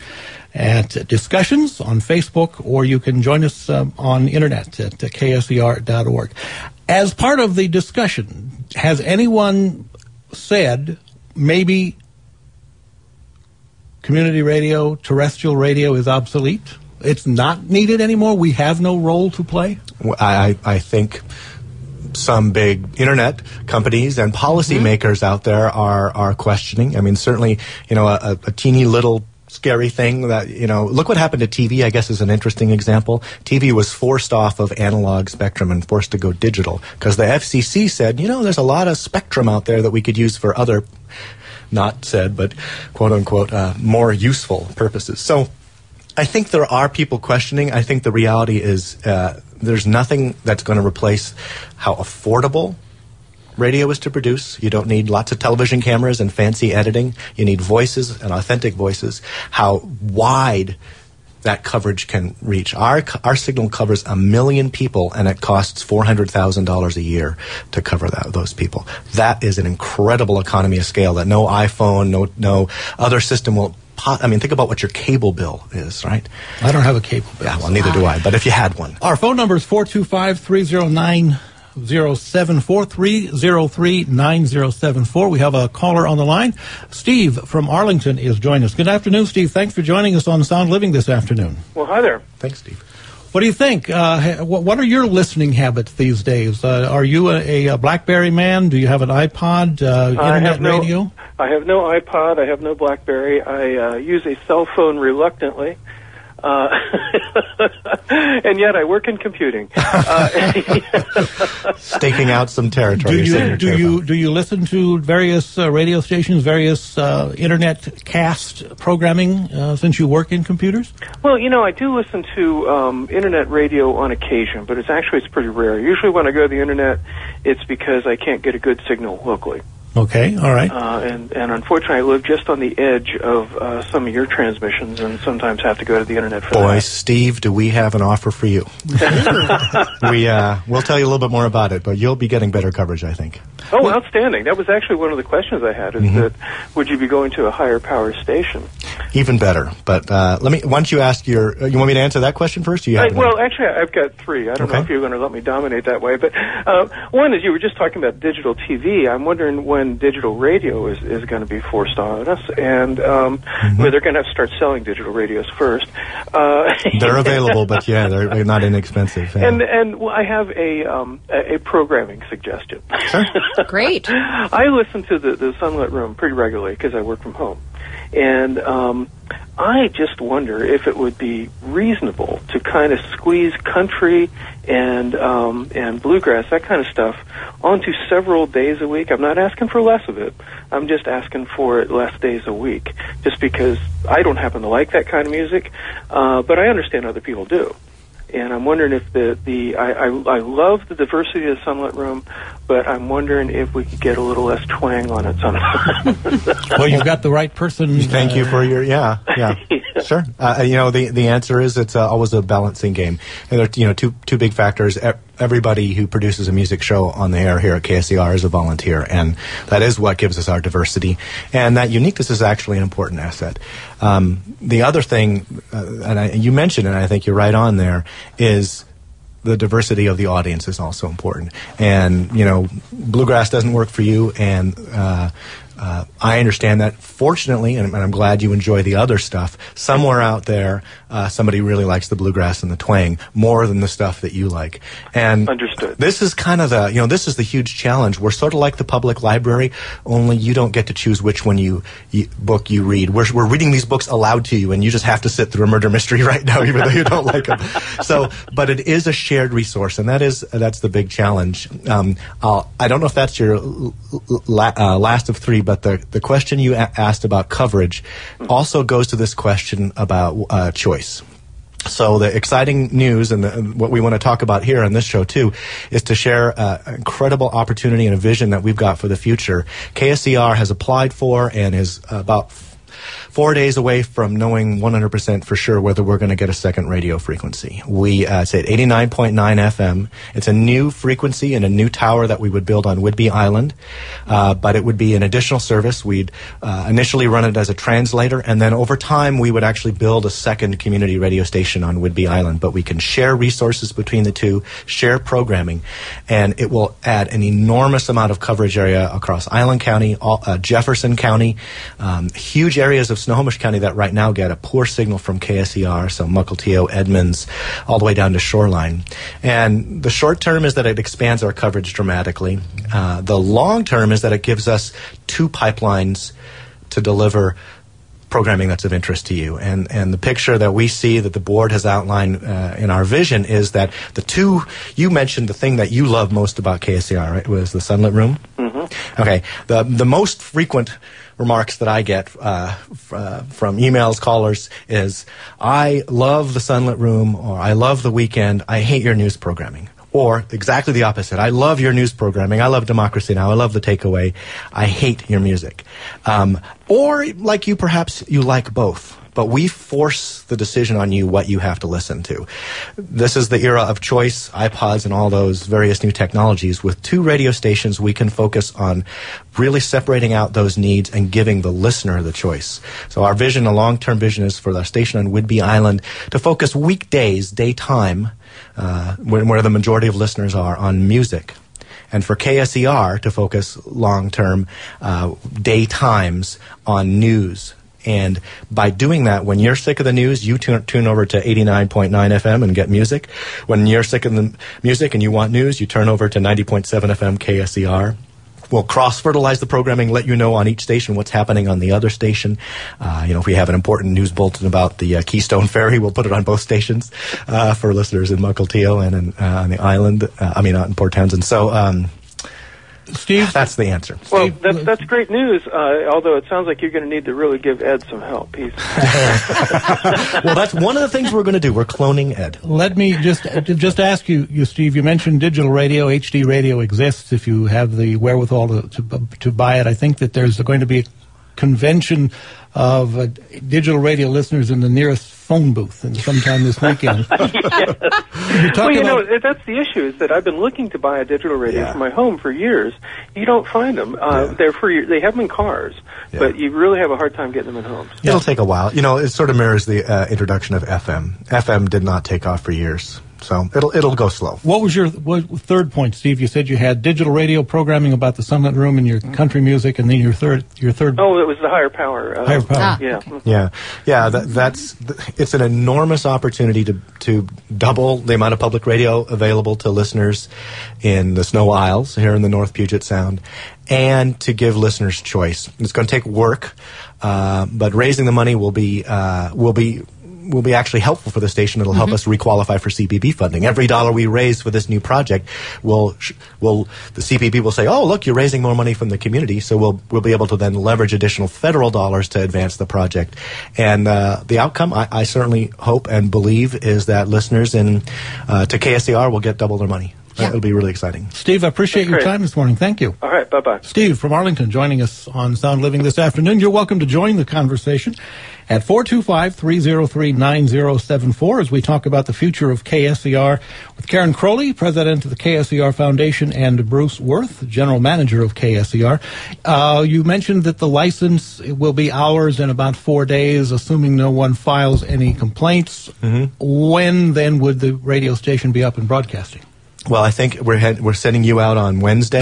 at Discussions on Facebook, or you can join us um, on internet at uh, K S E R dot org. As part of the discussion, has anyone said maybe community radio, terrestrial radio is obsolete? It's not needed anymore? We have no role to play? I, I think some big internet companies and policymakers mm-hmm. out there are, are questioning. I mean, certainly, you know, a, a teeny little scary thing that, you know, look what happened to T V, I guess, is an interesting example. T V was forced off of analog spectrum and forced to go digital because the F C C said, you know, there's a lot of spectrum out there that we could use for other not said, but quote unquote, uh, more useful purposes. So I think there are people questioning. I think the reality is uh, there's nothing that's going to replace how affordable radio is to produce. You don't need lots of television cameras and fancy editing. You need voices and authentic voices. How wide that coverage can reach. Our our signal covers a million people, and it costs four hundred thousand dollars a year to cover that, those people. That is an incredible economy of scale that no iPhone, no no other system will. I mean, think about what your cable bill is, right? I don't have a cable bill. Yeah, well, neither do I, but if you had one. Our phone number is four two five, three zero nine, zero seven four, three zero three, nine zero seven four. We have a caller on the line. Steve from Arlington is joining us. Good afternoon, Steve. Thanks for joining us on Sound Living this afternoon. Well, hi there. Thanks, Steve. What do you think? Uh, what are your listening habits these days? Uh, are you a, a BlackBerry man? Do you have an iPod, uh, internet I have no, radio? I have no iPod. I have no BlackBerry. I uh, use a cell phone reluctantly. Uh, and yet I work in computing. Uh, Staking out some territory. Do you do you, do you listen to various uh, radio stations, various uh, internet cast programming uh, since you work in computers? Well, you know, I do listen to um, internet radio on occasion, but it's actually it's pretty rare. Usually when I go to the internet, it's because I can't get a good signal locally. Okay, all right. Uh, and, and unfortunately, I live just on the edge of uh, some of your transmissions and sometimes have to go to the internet for Boy, that. Steve, do we have an offer for you. we, uh, we'll tell you a little bit more about it, but you'll be getting better coverage, I think. Oh, outstanding. That was actually one of the questions I had, is mm-hmm. that would you be going to a higher power station? Even better. But uh, let me. Why don't you ask your... Uh, you want me to answer that question first? Or you I, have well, actually, I've got three. I don't okay. know if you're going to let me dominate that way. But uh, one is you were just talking about digital T V. I'm wondering when digital radio is, is going to be forced on us. And um, mm-hmm. well, they're going to have to start selling digital radios first. Uh, they're available, but yeah, they're, they're not inexpensive. Yeah. And and well, I have a, um, a, a programming suggestion. Sure. Great. I listen to the, the Sunlit Room pretty regularly because I work from home. And um, I just wonder if it would be reasonable to kind of squeeze country and um, and bluegrass, that kind of stuff, onto several days a week. I'm not asking for less of it. I'm just asking for it less days a week, just because I don't happen to like that kind of music, uh, but I understand other people do. And I'm wondering if the, the I, I, I love the diversity of the Sunlit Room, but I'm wondering if we could get a little less twang on it sometime. Well, you've got the right person. Thank uh, you for your, yeah, yeah. yeah. Sure. Uh, you know, the, the answer is it's uh, always a balancing game. And there are, you know, two, two big factors. Everybody who produces a music show on the air here at K S E R is a volunteer, and that is what gives us our diversity. And that uniqueness is actually an important asset. Um, the other thing, uh, and I, you mentioned, and I think you're right on there, is the diversity of the audience is also important. And, you know, bluegrass doesn't work for you, and uh, uh, I understand that. Fortunately, and, and I'm glad you enjoy the other stuff, somewhere out there, uh, somebody really likes the bluegrass and the twang more than the stuff that you like. And understood. This is kind of the, you know, this is the huge challenge. We're sort of like the public library, only you don't get to choose which one you, you book you read. We're, we're reading these books aloud to you, and you just have to sit through a murder mystery right now, even though you don't like them. So, but it is a shared resource, and that is, that's the big challenge. Um, I'll, I don't know if that's your la, uh, last of three, but the, the question you a- asked about coverage also goes to this question about uh, choice. So the exciting news, and, the, and what we want to talk about here on this show too, is to share uh, an incredible opportunity and a vision that we've got for the future. K S E R has applied for and is about four days away from knowing one hundred percent for sure whether we're going to get a second radio frequency. We uh, say at eighty-nine point nine F M. It's a new frequency and a new tower that we would build on Whidbey Island, uh, but it would be an additional service. We'd uh, initially run it as a translator, and then over time we would actually build a second community radio station on Whidbey Island. But we can share resources between the two, share programming, and it will add an enormous amount of coverage area across Island County, all, uh, Jefferson County, um, huge areas of Snohomish County that right now get a poor signal from K S E R, so Mukilteo, Edmonds, all the way down to Shoreline. And the short term is that it expands our coverage dramatically. Uh, the long term is that it gives us two pipelines to deliver programming that's of interest to you. And and the picture that we see that the board has outlined uh, in our vision is that the two, you mentioned the thing that you love most about K S E R, right, was the Sunlit Room. Mm-hmm. Mm-hmm. Okay. The the most frequent remarks that I get uh, f- uh, from emails, callers, is, I love the Sunlit Room, or I love The Weekend, I hate your news programming. Or exactly the opposite. I love your news programming. I love Democracy Now! I love The Takeaway. I hate your music. Um, or, like you, perhaps you like both. But we force the decision on you what you have to listen to. This is the era of choice, iPods, and all those various new technologies. With two radio stations, we can focus on really separating out those needs and giving the listener the choice. So our vision, a long-term vision, is for the station on Whidbey Island to focus weekdays, daytime, uh, where, where the majority of listeners are, on music. And for K S E R to focus long-term, uh, daytimes on news. And by doing that, when you're sick of the news, you tune, tune over to eighty-nine point nine F M and get music. When you're sick of the music and you want news, you turn over to ninety point seven F M K S E R. We'll cross-fertilize the programming, let you know on each station what's happening on the other station. Uh, you know, if we have an important news bulletin about the uh, Keystone Ferry, we'll put it on both stations uh, for listeners in Mukilteo and in, uh, on the island. Uh, I mean, not in Port Townsend. So, um, Steve? That's the answer. Well, that's, that's great news, uh, although it sounds like you're going to need to really give Ed some help. He's Well, that's one of the things we're going to do. We're cloning Ed. Let me just just ask you, you Steve, you mentioned digital radio. H D radio exists if you have the wherewithal to, to, to buy it. I think that there's going to be a convention of uh, digital radio listeners in the nearest phone booth and sometime this weekend. Yes. Well, you know, that's the issue, is that I've been looking to buy a digital radio yeah. for my home for years. You don't find them. Uh, yeah. They're free. They have them in cars, yeah. but you really have a hard time getting them at homes. It'll take a while. You know, it sort of mirrors the uh, introduction of F M. F M did not take off for years. So it'll it'll go slow. What was your what, third point, Steve? You said you had digital radio programming about the Sunlit Room and your country music, and then your third your third. Oh, it was the higher power. Uh, higher power. Ah, yeah, okay. yeah, yeah. That, that's it's an enormous opportunity to to double the amount of public radio available to listeners in the Snow Isles here in the North Puget Sound, and to give listeners choice. It's going to take work, uh, but raising the money will be uh, will be. will be actually helpful for the station. It'll help mm-hmm. us requalify for C P B funding. Every dollar we raise for this new project will, will the C P B will say, oh, look, you're raising more money from the community, so we'll we'll be able to then leverage additional federal dollars to advance the project. And uh, the outcome, I, I certainly hope and believe, is that listeners in uh, to K S E R will get double their money. Yeah. It'll be really exciting. Steve, I appreciate That's your great. time this morning. Thank you. All right, bye-bye. Steve from Arlington joining us on Sound Living this afternoon. You're welcome to join the conversation at four two five, three oh three, nine oh seven four as we talk about the future of K S E R with Karen Crowley, president of the K S E R Foundation, and Bruce Worth, general manager of K S E R. Uh, you mentioned that the license will be ours in about four days, assuming no one files any complaints. Mm-hmm. When then would the radio station be up and broadcasting? Well, I think we're head, we're sending you out on Wednesday.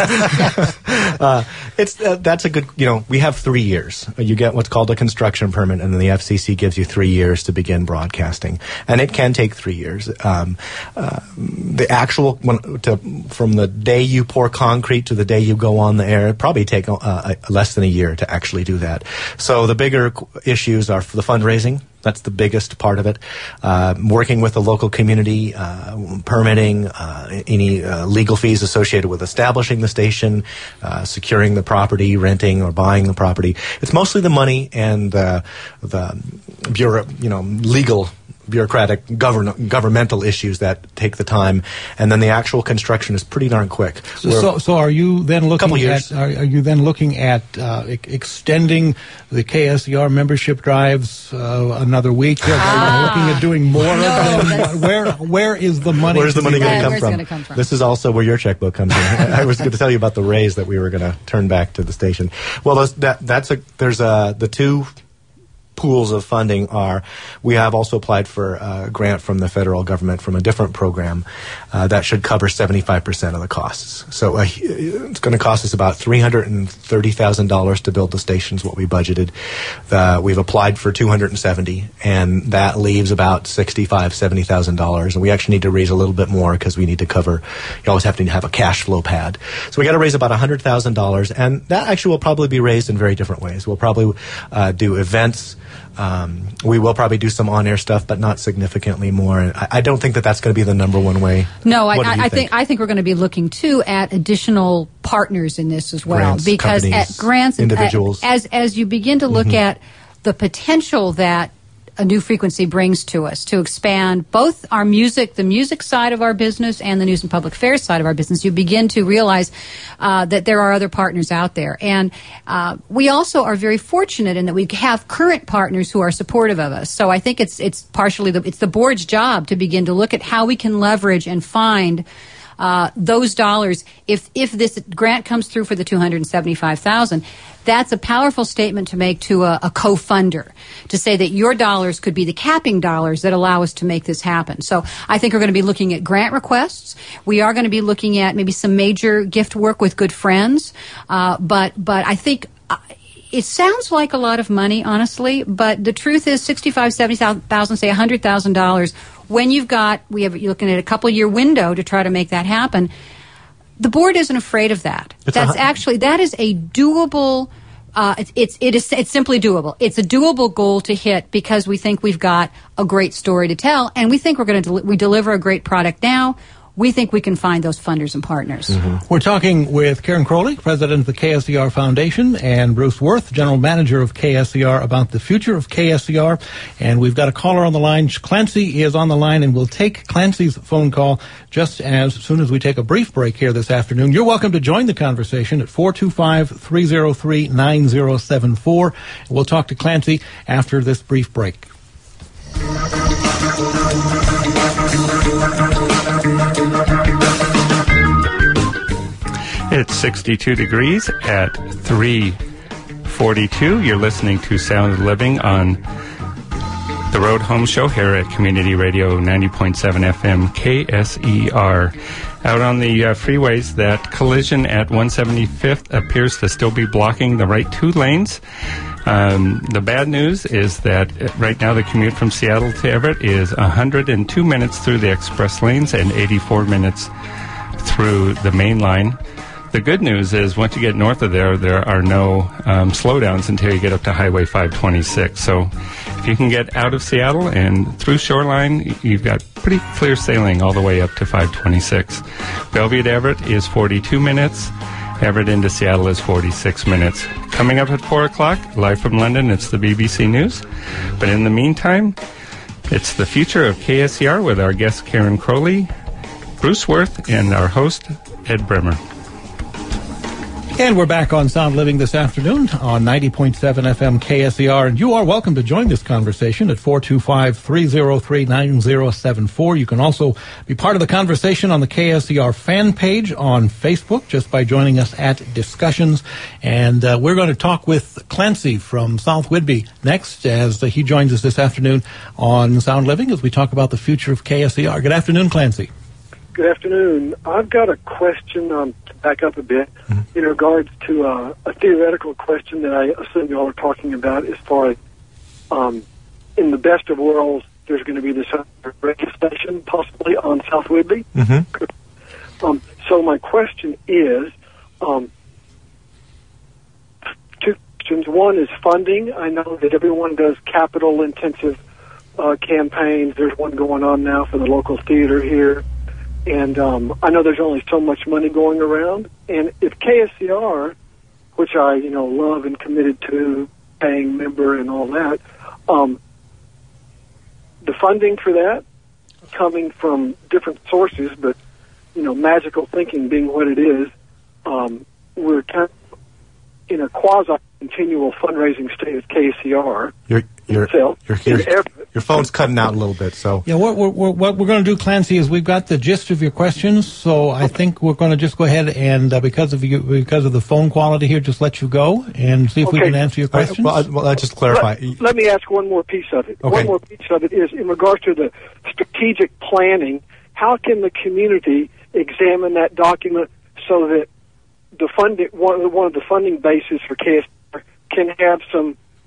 Yes. uh, it's uh, that's a good. You know, we have three years. You get what's called a construction permit, and then the F C C gives you three years to begin broadcasting, and it can take three years. Um, uh, the actual when, to, from the day you pour concrete to the day you go on the air, it probably take uh, uh, less than a year to actually do that. So the bigger issues are for the fundraising. That's the biggest part of it. Uh, working with the local community, uh, permitting, uh, any uh, legal fees associated with establishing the station, uh, securing the property, renting or buying the property. It's mostly the money and uh, the bureau, you know, legal, bureaucratic, govern- governmental issues that take the time, and then the actual construction is pretty darn quick. So, so, so are you then looking years. at are, are you then looking at uh, e- extending the K S E R membership drives uh, another week? Are Ah. you looking at doing more No, of them? Where where is the money? Where's the money going to come Where's from? gonna come from? This is also where your checkbook comes in. I was going to tell you about the raise that we were going to turn back to the station. Well, those, that that's a there's a the two pools of funding are, we have also applied for a grant from the federal government from a different program uh, that should cover seventy-five percent of the costs. So uh, it's going to cost us about three hundred thirty thousand dollars to build the stations, what we budgeted. Uh, we've applied for two hundred seventy, and that leaves about sixty-five thousand dollars, seventy thousand dollars. And we actually need to raise a little bit more because we need to cover, you always have to have a cash flow pad. So we got to raise about one hundred thousand dollars, and that actually will probably be raised in very different ways. We'll probably uh, do events Um, we will probably do some on-air stuff, but not significantly more. And I, I don't think that that's going to be the number one way. No, I, What do I, you I think? think I think we're going to be looking too at additional partners in this as well, Grants, because companies, at grants, individuals. as as you begin to look Mhm. at the potential that a new frequency brings to us to expand both our music, the music side of our business, and the news and public affairs side of our business, you begin to realize uh, that there are other partners out there. And uh, we also are very fortunate in that we have current partners who are supportive of us. So I think it's it's partially the, it's the board's job to begin to look at how we can leverage and find Uh, those dollars. If if this grant comes through for the two hundred seventy-five thousand dollars, that's a powerful statement to make to a, a co-funder, to say that your dollars could be the capping dollars that allow us to make this happen. So I think we're going to be looking at grant requests. We are going to be looking at maybe some major gift work with good friends. Uh, but but I think uh, it sounds like a lot of money, honestly, but the truth is sixty-five, seventy thousand, say one hundred thousand dollars, when you've got, we have, you're looking at a couple year window to try to make that happen. The board isn't afraid of that. It's That's a, actually, that is a doable, uh, it's, it's, it is, it's simply doable. It's a doable goal to hit because we think we've got a great story to tell, and we think we're going to, del- we deliver a great product now. We think we can find those funders and partners. Mm-hmm. We're talking with Karen Crowley, president of the K S E R Foundation, and Bruce Worth, general manager of K S E R, about the future of K S E R. And we've got a caller on the line. Clancy is on the line, and we'll take Clancy's phone call just as soon as we take a brief break here this afternoon. You're welcome to join the conversation at four two five, three oh three, nine oh seven four. We'll talk to Clancy after this brief break. It's sixty-two degrees at three forty-two. You're listening to Sound Living on the Road Home Show here at Community Radio ninety point seven F M K S E R. Out on the uh, freeways, that collision at one seventy-fifth appears to still be blocking the right two lanes. Um, the bad news is that right now the commute from Seattle to Everett is one hundred two minutes through the express lanes and eighty-four minutes through the main line. The good news is once you get north of there, there are no um, slowdowns until you get up to Highway five twenty-six. So if you can get out of Seattle and through Shoreline, you've got pretty clear sailing all the way up to five twenty-six. Bellevue to Everett is forty-two minutes. Everett into Seattle is forty-six minutes. Coming up at four o'clock, live from London, it's the B B C News. But in the meantime, it's the future of K S E R with our guest Karen Crowley, Bruce Worth, and our host, Ed Bremer. And we're back on Sound Living this afternoon on ninety point seven F M K S E R. And you are welcome to join this conversation at four two five, three oh three, nine oh seven four. You can also be part of the conversation on the K S E R fan page on Facebook just by joining us at Discussions. And uh, we're going to talk with Clancy from South Whidbey next as uh, he joins us this afternoon on Sound Living as we talk about the future of K S E R. Good afternoon, Clancy. Good afternoon. I've got a question um, to back up a bit mm-hmm. in regards to uh, a theoretical question that I assume you all are talking about as far as um, in the best of worlds, there's going to be this radio station possibly on South Whidbey. Mm-hmm. Um, so my question is um, two questions. One is funding. I know that everyone does capital-intensive uh, campaigns. There's one going on now for the local theater here. And um, I know there's only so much money going around. And if K S E R, which I, you know, love and committed to, paying member and all that, um, the funding for that coming from different sources, but, you know, magical thinking being what it is, um, we're kind of in a quasi-continual fundraising state of K S E R. You're, you're, itself. you're, you're, your phone's cutting out a little bit, so... Yeah, what we're, we're, what we're going to do, Clancy, is we've got the gist of your questions, so I think we're going to just go ahead and, uh, because of you, because of the phone quality here, just let you go and see if okay. we can answer your questions. All right, well, well, I'll just clarify. Let, let me ask one more piece of it. Okay. One more piece of it is in regards to the strategic planning, how can the community examine that document so that the funding, one of the, one of the funding bases for K S E R can have some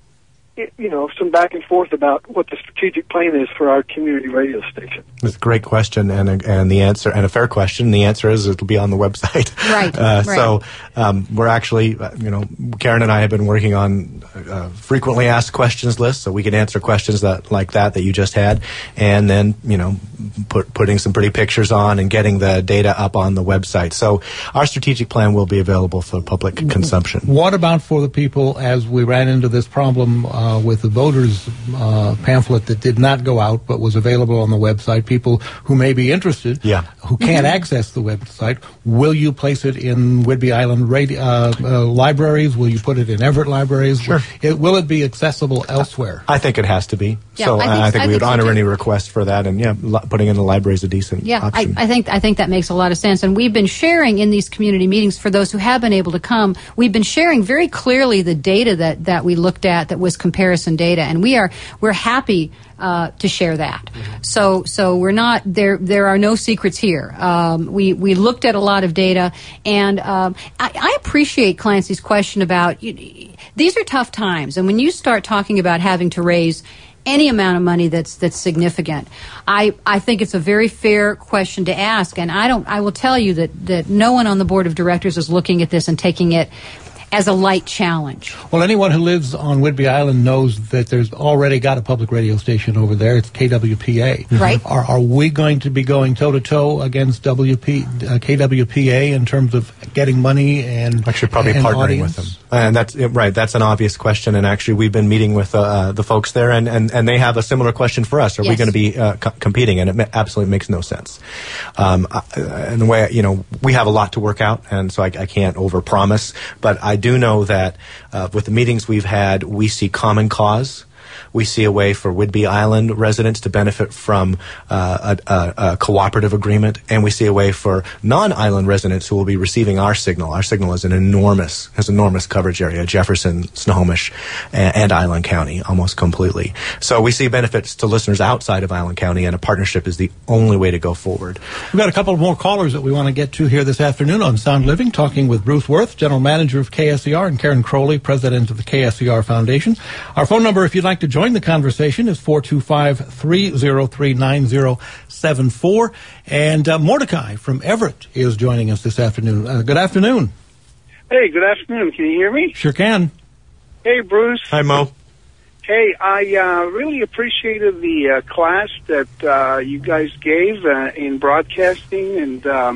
you know, some back and forth about what the strategic plan is for our community radio station. It's a great question, and a, and the answer, and a fair question. The answer is it'll be on the website. Right. Uh, right. So um, we're actually, uh, you know, Karen and I have been working on uh, frequently asked questions list, so we can answer questions that like that that you just had, and then you know, put, putting some pretty pictures on and getting the data up on the website. So our strategic plan will be available for public consumption. What about for the people, as we ran into this problem uh, with the voters uh, pamphlet that did not go out but was available on the website, people who may be interested, yeah. who can't Mm-hmm. access the website, will you place it in Whidbey Island radio, uh, uh, libraries? Will you put it in Everett libraries? Sure. It, will it be accessible elsewhere? I think it has to be. Yeah, so I I think- think, I think I we think would so honor too. any request for that, and yeah, li- putting in the library is a decent Yeah, I, option. I think I think that makes a lot of sense. And we've been sharing in these community meetings, for those who have been able to come, we've been sharing very clearly the data that, that we looked at that was comparison data, and we are we're happy uh, to share that. Mm-hmm. So so we're not there. There are no secrets here. Um, we we looked at a lot of data, and um, I, I appreciate Clancy's question about you, these are tough times, and when you start talking about having to raise any amount of money that's that's significant, I, I think it's a very fair question to ask, and I don't I will tell you that, that no one on the board of directors is looking at this and taking it as a light challenge. Well, anyone who lives on Whidbey Island knows that there's already got a public radio station over there. It's K W P A. Right. Are, are we going to be going toe-to-toe against W P, uh, K W P A in terms of getting money and Actually, probably and partnering audience? with them. And that's right. That's an obvious question. And actually, we've been meeting with uh, the folks there, and, and, and they have a similar question for us. Are we Yes. going to be uh, co- competing? And it ma- absolutely makes no sense. Um, I- and the way, you know, we have a lot to work out, and so I, I can't overpromise. But I do know that uh, with the meetings we've had, we see common cause. We see a way for Whidbey Island residents to benefit from uh, a, a, a cooperative agreement, and we see a way for non-island residents who will be receiving our signal. Our signal is an enormous, has enormous coverage area, Jefferson, Snohomish, and, and Island County, almost completely. So we see benefits to listeners outside of Island County, and a partnership is the only way to go forward. We've got a couple of more callers that we want to get to here this afternoon on Sound Living, talking with Bruce Worth, General Manager of K S E R, and Karen Crowley, President of the K S E R Foundation. Our phone number, if you'd like to join the conversation, is four two five, three zero three, nine zero seven four. And uh, Mordecai from Everett is joining us this afternoon. Uh, good afternoon. Hey, good afternoon. Can you hear me? Sure can. Hey, Bruce. Hi, Mo. Hey, I uh, really appreciated the uh, class that uh, you guys gave uh, in broadcasting, and um,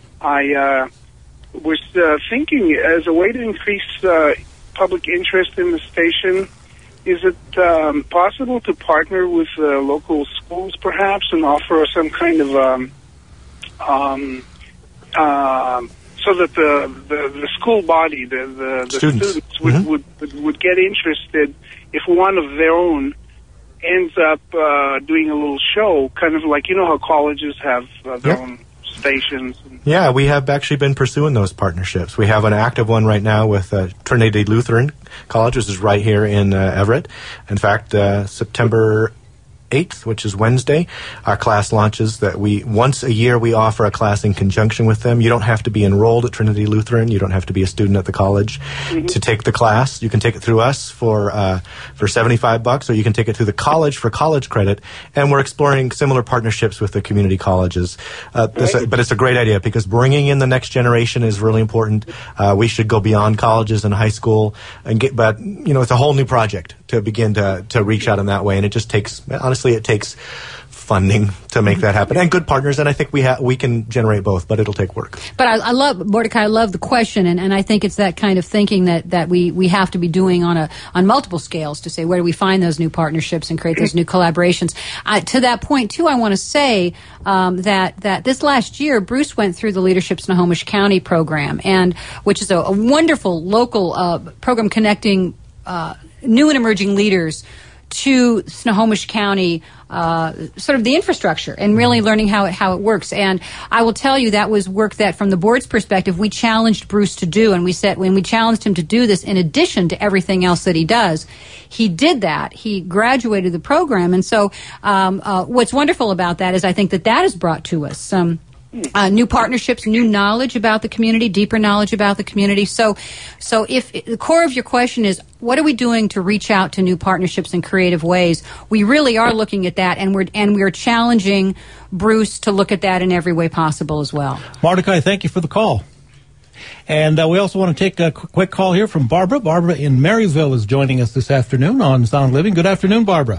I uh, was uh, thinking, as a way to increase uh, public interest in the station, is it um, possible to partner with uh, local schools, perhaps, and offer some kind of um, um, uh, so that the, the, the school body, the, the, the Students. students, would, Mhm. would, would would get interested if one of their own ends up uh, doing a little show, kind of like, you know how colleges have uh, their Yeah. own stations. Yeah, we have actually been pursuing those partnerships. We have an active one right now with uh, Trinity Lutheran College, which is right here in uh, Everett. In fact, uh, September eighth, which is Wednesday, our class launches. That we once a year we offer a class in conjunction with them. You don't have to be enrolled at Trinity Lutheran. You don't have to be a student at the college Mm-hmm. to take the class. You can take it through us for uh, for seventy-five bucks, or you can take it through the college for college credit. And we're exploring similar partnerships with the community colleges. Uh, this, Right. but it's a great idea because bringing in the next generation is really important. Uh, we should go beyond colleges and high school and get, but you know, it's a whole new project to begin to to reach out in that way, and it just takes honestly it takes funding to make that happen and good partners, and I think we ha- we can generate both, but it'll take work. But I, I love, Mordecai, I love the question, and, and I think it's that kind of thinking that, that we, we have to be doing on a on multiple scales to say, where do we find those new partnerships and create those new collaborations? Uh, to that point, too, I want to say um, that, that this last year, Bruce went through the Leadership Snohomish County program, and which is a, a wonderful local uh, program connecting uh, new and emerging leaders to Snohomish County, uh, sort of the infrastructure, and really learning how it, how it works. And I will tell you, that was work that, from the board's perspective, we challenged Bruce to do. And we said, when we challenged him to do this, in addition to everything else that he does, he did that. He graduated the program. And so um, uh, what's wonderful about that is I think that that is brought to us. Um, Uh, new partnerships, new knowledge about the community, deeper knowledge about the community. So, so if the core of your question is, what are we doing to reach out to new partnerships in creative ways? We really are looking at that, and we're and we're challenging Bruce to look at that in every way possible as well. Mordecai, thank you for the call. And uh, we also want to take a qu- quick call here from Barbara. Barbara in Marysville is joining us this afternoon on Sound Living. Good afternoon, Barbara.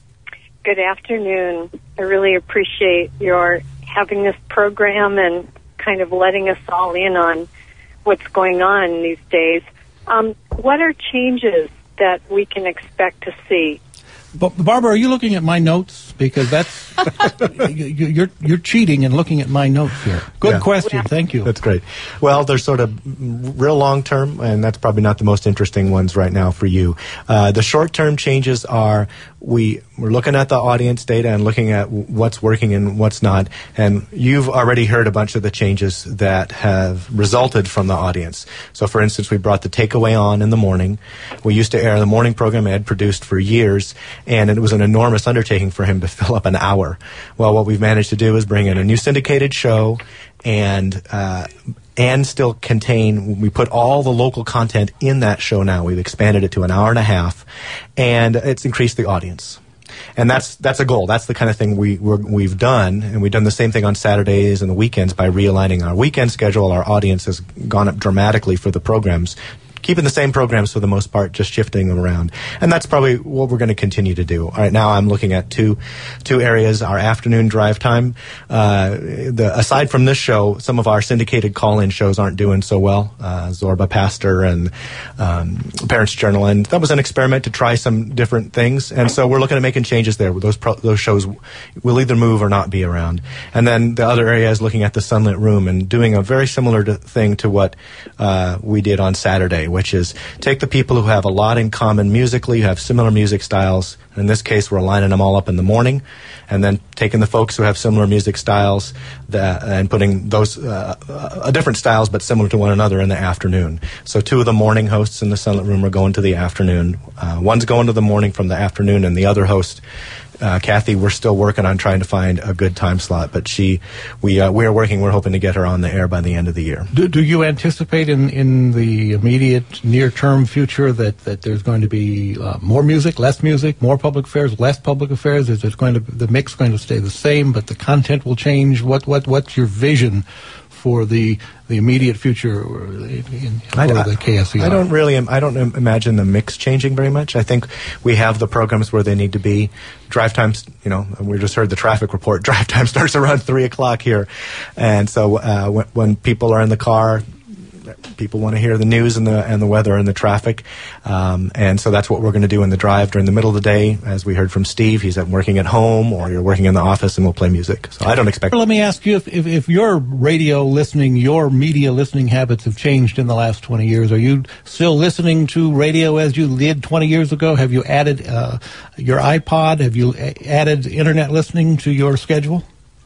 Good afternoon. I really appreciate your having this program and kind of letting us all in on what's going on these days. Um, what are changes that we can expect to see? But Barbara, are you looking at my notes? Because that's you, you're you're cheating and looking at my notes here. Good Yeah. question. Thank you. That's great. Well, they're sort of real long term, and that's probably not the most interesting ones right now for you. Uh, the short term changes are we we're looking at the audience data and looking at what's working and what's not. And you've already heard a bunch of the changes that have resulted from the audience. So, for instance, we brought the takeaway on in the morning. We used to air the morning program Ed produced for years, and it was an enormous undertaking for him to fill up an hour. Well, what we've managed to do is bring in a new syndicated show and uh, and still contain, we put all the local content in that show now. We've expanded it to an hour and a half, and it's increased the audience. And that's that's a goal. That's the kind of thing we, we're, we've done, and we've done the same thing on Saturdays and the weekends by realigning our weekend schedule. Our audience has gone up dramatically for the programs, keeping the same programs for the most part, just shifting them around. And that's probably what we're going to continue to do. All right, now I'm looking at two two areas. Our afternoon drive time. Uh, the, aside from this show, some of our syndicated call-in shows aren't doing so well. Uh, Zorba Pastor and um, Parents Journal. And that was an experiment to try some different things. And so we're looking at making changes there. Those pro- those shows will either move or not be around. And then the other area is looking at the Sunlit Room and doing a very similar to, thing to what uh, we did on Saturday, which is take the people who have a lot in common musically, who have similar music styles. In this case, we're lining them all up in the morning, and then taking the folks who have similar music styles that, and putting those uh, uh, different styles but similar to one another in the afternoon. So two of the morning hosts in the Sunlit Room are going to the afternoon. Uh, one's going to the morning from the afternoon, and the other host, Uh, Kathy, we're still working on trying to find a good time slot, but she, we, uh, we are working. We're hoping to get her on the air by the end of the year. Do, do you anticipate in, in the immediate near-term future that, that there's going to be uh, more music, less music, more public affairs, less public affairs? Is it going to the mix going to stay the same, but the content will change? What what what's your vision for the the immediate future in, for I, the K S E R? I don't really. I don't imagine the mix changing very much. I think we have the programs where they need to be. Drive times, you know, we just heard the traffic report. Drive time starts around three o'clock here, and so uh, when, when people are in the car, people want to hear the news and the and the weather and the traffic, um, and so that's what we're going to do in the drive during the middle of the day. As we heard from Steve, he's at working at home, or you're working in the office, and we'll play music. So I don't expect. Let me ask you if, if if your radio listening, your media listening habits have changed in the last twenty years. Are you still listening to radio as you did twenty years ago? Have you added uh, your iPod? Have you a- added internet listening to your schedule?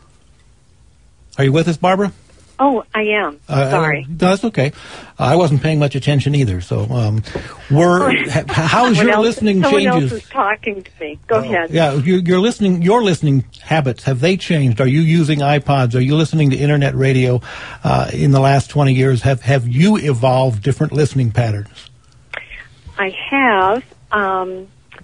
Are you with us, Barbara? Oh, I am. Uh, Sorry. Uh, that's okay. Uh, I wasn't paying much attention either. So, um, we're, ha, how's Someone your else, listening someone changes? else is talking to me. Go ahead. Yeah, your, your listening, your listening habits, have they changed? Are you using iPods? Are you listening to internet radio uh, in the last twenty years? Have Have you evolved different listening patterns? I have. Um,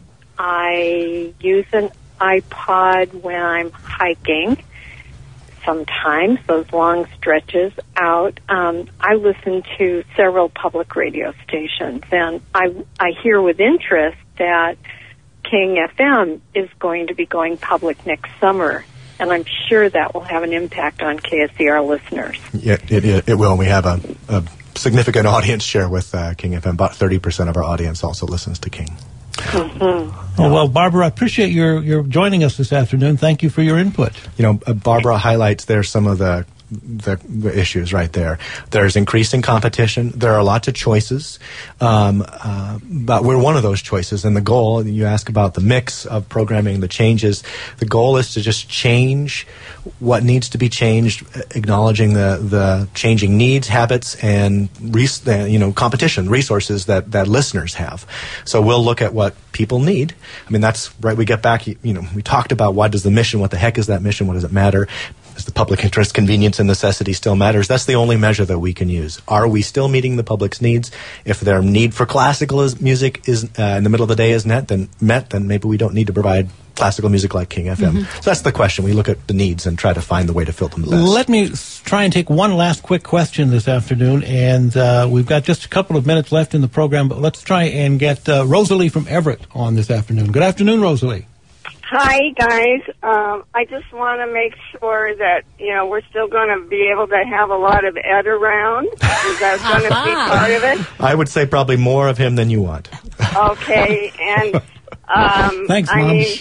I use an iPod when I'm hiking. Sometimes those long stretches out. Um, I listen to several public radio stations, and I I hear with interest that King F M is going to be going public next summer, and I'm sure that will have an impact on K S E R listeners. Yeah, it it, it will. We have a, a significant audience share with uh, King F M. About thirty percent of our audience also listens to King. Mm-hmm. Oh, well, Barbara, I appreciate your, your joining us this afternoon. Thank you for your input. You know, uh, Barbara highlights there some of the, the the issues right there. There's increasing competition. There are lots of choices, um, uh, but we're one of those choices. And the goal, you ask about the mix of programming, the changes, the goal is to just change what needs to be changed, acknowledging the, the changing needs, habits, and res- uh, you know competition, resources that, that listeners have. So we'll look at what people need. I mean, that's right. We get back, you know, we talked about what is the mission, what the heck is that mission, what does it matter? Is the public interest, convenience, and necessity still matters? That's the only measure that we can use. Are we still meeting the public's needs? If their need for classical is, music is uh, in the middle of the day is net, then met, then maybe we don't need to provide classical music like King F M. Mm-hmm. So that's the question. We look at the needs and try to find the way to fill them the best. Let me s- try and take one last quick question this afternoon, and uh, we've got just a couple of minutes left in the program, but let's try and get uh, Rosalie from Everett on this afternoon. Good afternoon, Rosalie. Hi, guys. Um, I just want to make sure that, you know, we're still going to be able to have a lot of Ed around. Is that going to be part of it? I would say probably more of him than you want. Okay, and um, Thanks, I Mom. mean,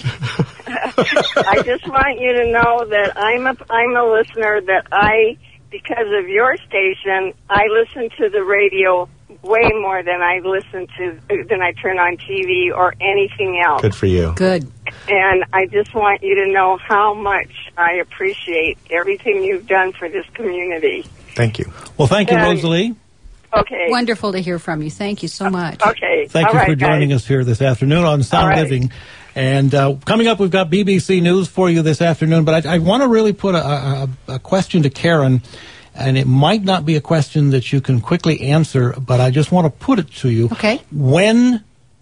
I just want you to know that I'm a I'm a listener. That I, because of your station, I listen to the radio way more than I listen to than I turn on T V or anything else. Good for you. Good. And I just want you to know how much I appreciate everything you've done for this community. Thank you. Well, thank you, Um, Rosalie. Okay. Wonderful to hear from you. Thank you so much. Okay. Thank All you right, for joining guys. us here this afternoon on Sound All right. Living. And uh, coming up, we've got B B C News for you this afternoon. But I, I want to really put a, a, a question to Karen, and it might not be a question that you can quickly answer, but I just want to put it to you. Okay. When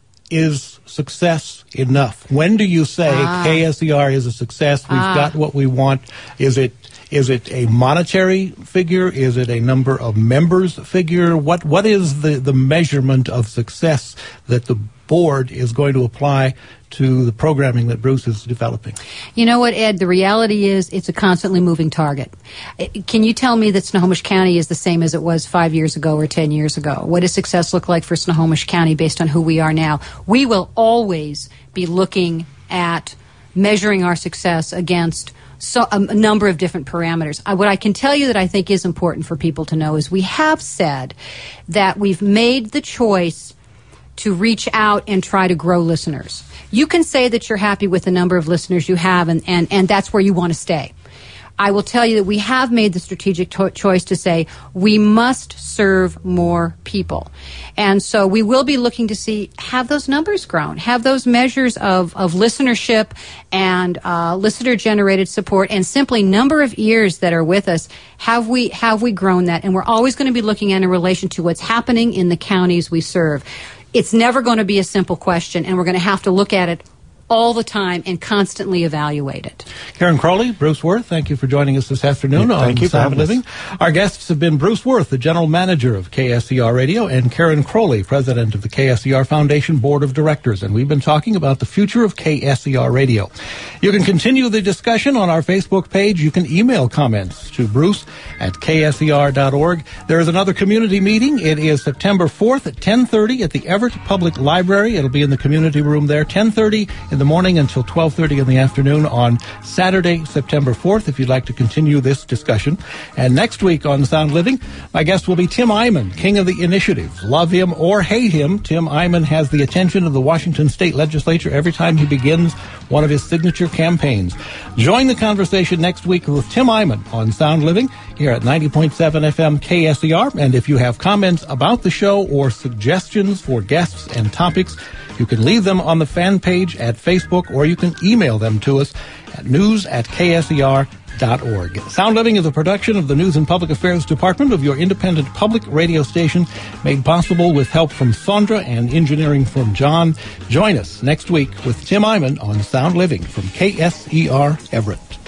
is success enough? When do you say Ah. K S E R is a success? We've Ah. got what we want. Is it is it a monetary figure? Is it a number of members figure? What what is the, the measurement of success that the board is going to apply to the programming that Bruce is developing? You know what, Ed? The reality is it's a constantly moving target. Uh, Can you tell me that Snohomish County is the same as it was five years ago or ten years ago? What does success look like for Snohomish County based on who we are now? We will always be looking at measuring our success against so, a, a number of different parameters. Uh, what I can tell you that I think is important for people to know is we have said that we've made the choice to reach out and try to grow listeners. You can say that you're happy with the number of listeners you have, and, and, and that's where you want to stay. I will tell you that we have made the strategic to- choice to say we must serve more people. And so we will be looking to see, have those numbers grown? Have those measures of, of listenership and uh, listener-generated support and simply number of ears that are with us, have we, have we grown that? And we're always going to be looking at in relation to what's happening in the counties we serve. It's never going to be a simple question, and we're going to have to look at it all the time and constantly evaluate it. Karen Crowley, Bruce Worth, thank you for joining us this afternoon Yeah, on thank you for Sound having us. Living. Our guests have been Bruce Worth, the general manager of K S E R Radio, and Karen Crowley, president of the K S E R Foundation Board of Directors. And we've been talking about the future of K S E R Radio. You can continue the discussion on our Facebook page. You can email comments to Bruce at K S E R dot org. There is another community meeting. It is September fourth at ten thirty at the Everett Public Library. It'll be in the community room there, ten thirty in the morning until twelve thirty in the afternoon on Saturday, September fourth, if you'd like to continue this discussion. And next week on Sound Living, my guest will be Tim Eyman, king of the initiative. Love him or hate him, Tim Eyman has the attention of the Washington State Legislature every time he begins one of his signature campaigns. Join the conversation next week with Tim Eyman on Sound Living here at ninety point seven F M K S E R. And if you have comments about the show or suggestions for guests and topics, you can leave them on the fan page at Facebook, or you can email them to us at news at K S E R dot org. Sound Living is a production of the News and Public Affairs Department of your independent public radio station, made possible with help from Sandra and engineering from John. Join us next week with Tim Eyman on Sound Living from K S E R Everett.